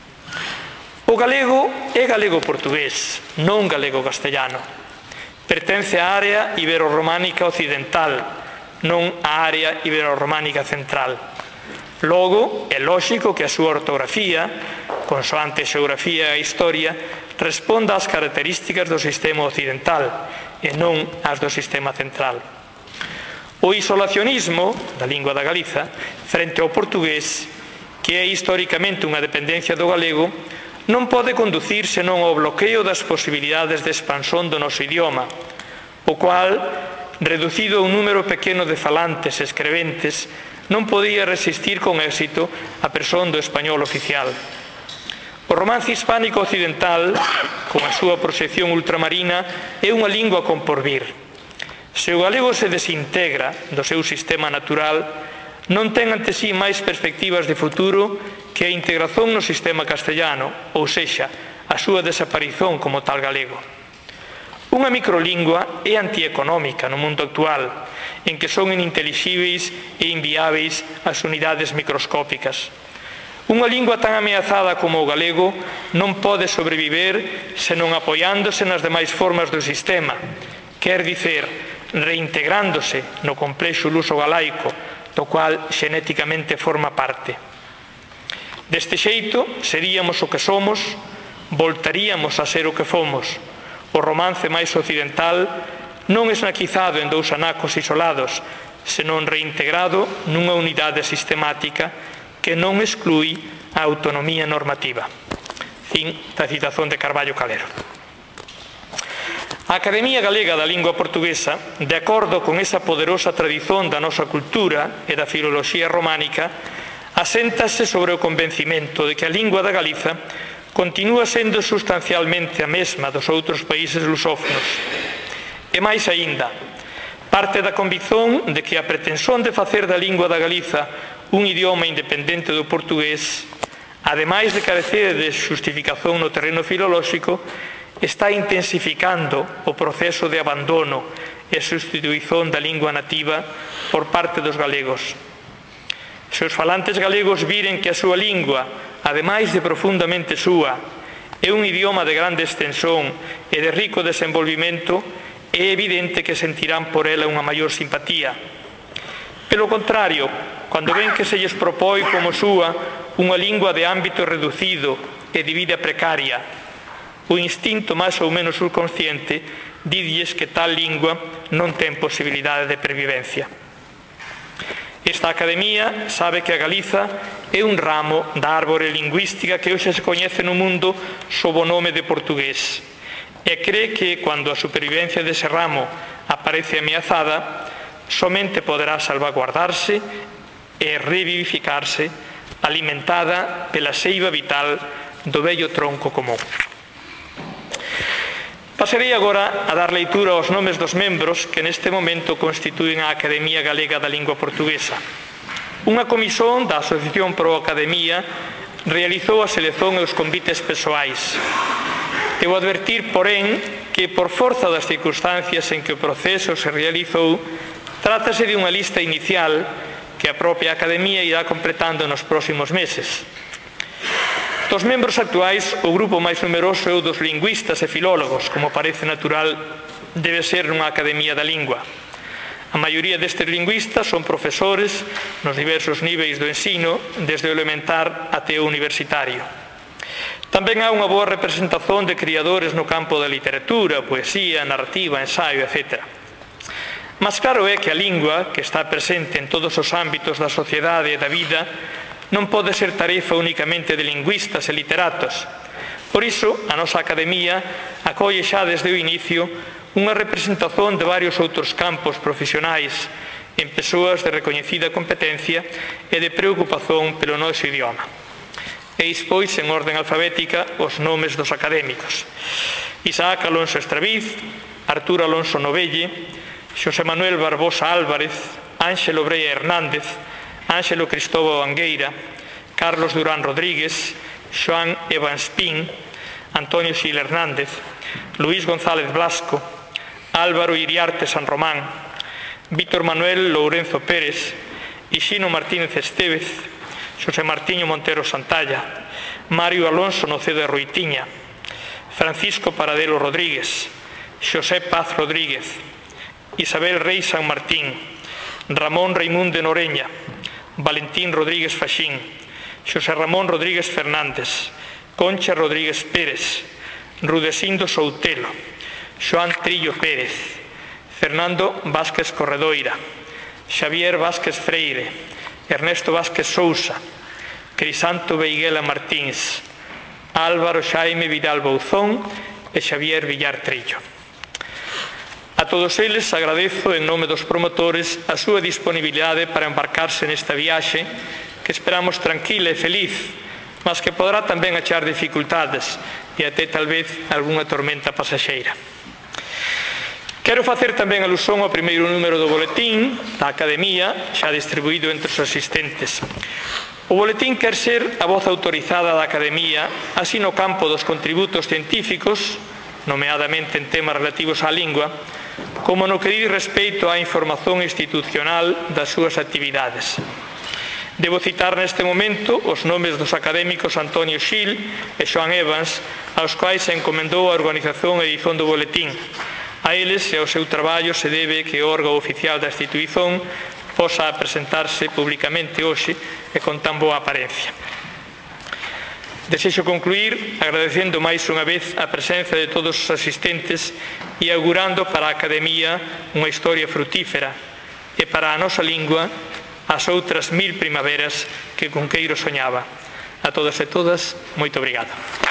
O galego é galego-portugués, non galego-castellano. Pertence á área ibero-románica occidental, non á área ibero-románica central. Logo, é lóxico que a súa ortografía, consoante a xeografía e a historia, responda ás características do sistema occidental e non ás do sistema central. O isolacionismo da lingua da Galiza frente ao portugués, que é históricamente unha dependencia do galego, non pode conducir senón ao bloqueo das posibilidades de expansón do noso idioma, o cual, reducido a un número pequeno de falantes e escreventes, non podía resistir con éxito a presión do español oficial. O romance hispánico occidental, con a súa proxección ultramarina, é unha lingua con porvir. Se o galego se desintegra do seu sistema natural, non ten ante sí máis perspectivas de futuro que a integración no sistema castellano, ou sexa, a súa desaparición como tal galego. Unha microlingua é antieconómica no mundo actual, en que son inintelixíveis e inviáveis as unidades microscópicas. Unha lingua tan ameazada como o galego non pode sobreviver senón apoiándose nas demais formas do sistema, quer dicer, reintegrándose no complexo luso galaico, do cual xenéticamente forma parte. Deste xeito, seríamos o que somos, voltaríamos a ser o que fomos. O romance máis occidental non esnaquizado en dous anacos isolados, senón reintegrado nunha unidade sistemática que non exclui a autonomía normativa. Fin da citación de Carballo Calero. A Academia Galega da Lingua Portuguesa, de acordo con esa poderosa tradición da nosa cultura e da filoloxía románica, aséntase sobre o convencimento de que a lingua da Galiza continúa sendo sustancialmente a mesma dos outros países lusófonos. E máis aínda, parte da convicción de que a pretensión de facer da lingua da Galiza un idioma independente do portugués, ademais de carecer de xustificación no terreno filolóxico, está intensificando o proceso de abandono e sustituición da lingua nativa por parte dos galegos. Se os falantes galegos viren que a súa lingua, ademais de profundamente súa, é un idioma de grande extensión e de rico desenvolvimento, é evidente que sentirán por ela unha maior simpatía. Pelo contrario, cando ven que se lles propoi como súa unha lingua de ámbito reducido e de vida precaria, o instinto máis ou menos subconsciente didlles que tal lingua non ten posibilidade de pervivencia. Esta Academia sabe que a Galiza é un ramo da árbore lingüística que hoxe se coñece no mundo sob o nome de portugués e cree que, cando a supervivencia dese ramo aparece ameazada, somente poderá salvaguardarse e revivificarse alimentada pela seiva vital do vello tronco común. Pasarei agora a dar leitura aos nomes dos membros que neste momento constituen a Academia Galega da Lingua Portuguesa. Unha comisión da Asociación Pro Academia realizou a selección e os convites persoais. Debo advertir, porén, que por forza das circunstancias en que o proceso se realizou, trátase de unha lista inicial que a propia Academia irá completando nos próximos meses. Dos membros actuais, o grupo máis numeroso é o dos lingüistas e filólogos, como parece natural debe ser nunha Academia da Lingua. A maioría destes lingüistas son profesores nos diversos niveis do ensino, desde o elementar até o universitario. Tamén há unha boa representación de criadores no campo da literatura, poesía, narrativa, ensaio, etc. Mas claro é que a lingua, que está presente en todos os ámbitos da sociedade e da vida, non pode ser tarefa únicamente de lingüistas e literatos. Por iso, a nosa Academia acolle xa desde o inicio unha representación de varios outros campos profesionais en persoas de recoñecida competencia e de preocupación pelo noso idioma. Eis, pois, en orden alfabética, os nomes dos académicos: Isaac Alonso Estraviz, Arturo Alonso Novelle, Xosé Manuel Barbosa Álvarez, Ánxelo Brea Hernández, Ánxelo Cristóbal Angueira, Carlos Durán Rodríguez, Xoán Evans Pin, Antonio Xil Hernández, Luís González Blasco, Álvaro Iriarte San Román, Víctor Manuel Lourenzo Pérez, Ixino Martínez Estévez, Xosé Martiño Montero Santalla, Mario Alonso Noceda Ruitiña, Francisco Paradelo Rodríguez, Xosé Paz Rodríguez, Isabel Rey San Martín, Ramón Raimundo Noreña, Valentín Rodríguez Faxín, Xosé Ramón Rodríguez Fernández, Concha Rodríguez Pérez, Rudesindo Soutelo, Xoán Trillo Pérez, Fernando Vázquez Corredoira, Xavier Vázquez Freire, Ernesto Vázquez Sousa, Crisanto Beiguela Martins, Álvaro Xaime Vidal Bouzón e Xavier Villar Trillo. A todos eles agradezo en nome dos promotores a súa disponibilidade para embarcarse nesta viaxe que esperamos tranquila e feliz, mas que poderá tamén achar dificultades e até tal vez algunha tormenta pasaxeira. Quero facer tamén alusón ao primeiro número do boletín da Academia, xa distribuído entre os asistentes. O boletín quer ser a voz autorizada da Academia, así no campo dos contributos científicos, nomeadamente en temas relativos á lingua, como no que di respecto á información institucional das súas actividades. Debo citar neste momento os nomes dos académicos Antonio Xil e Xoán Evans, aos quais se encomendou a organización e edición do boletín. A eles e ao seu traballo se debe que o órgão oficial da institución posa presentarse publicamente hoxe e con tan boa apariencia. Desexo concluir agradecendo máis unha vez a presenza de todos os asistentes e augurando para a Academia unha historia frutífera e para a nosa lingua as outras 1000 primaveras que Cunqueiro soñaba. A todos e todas, moito obrigado.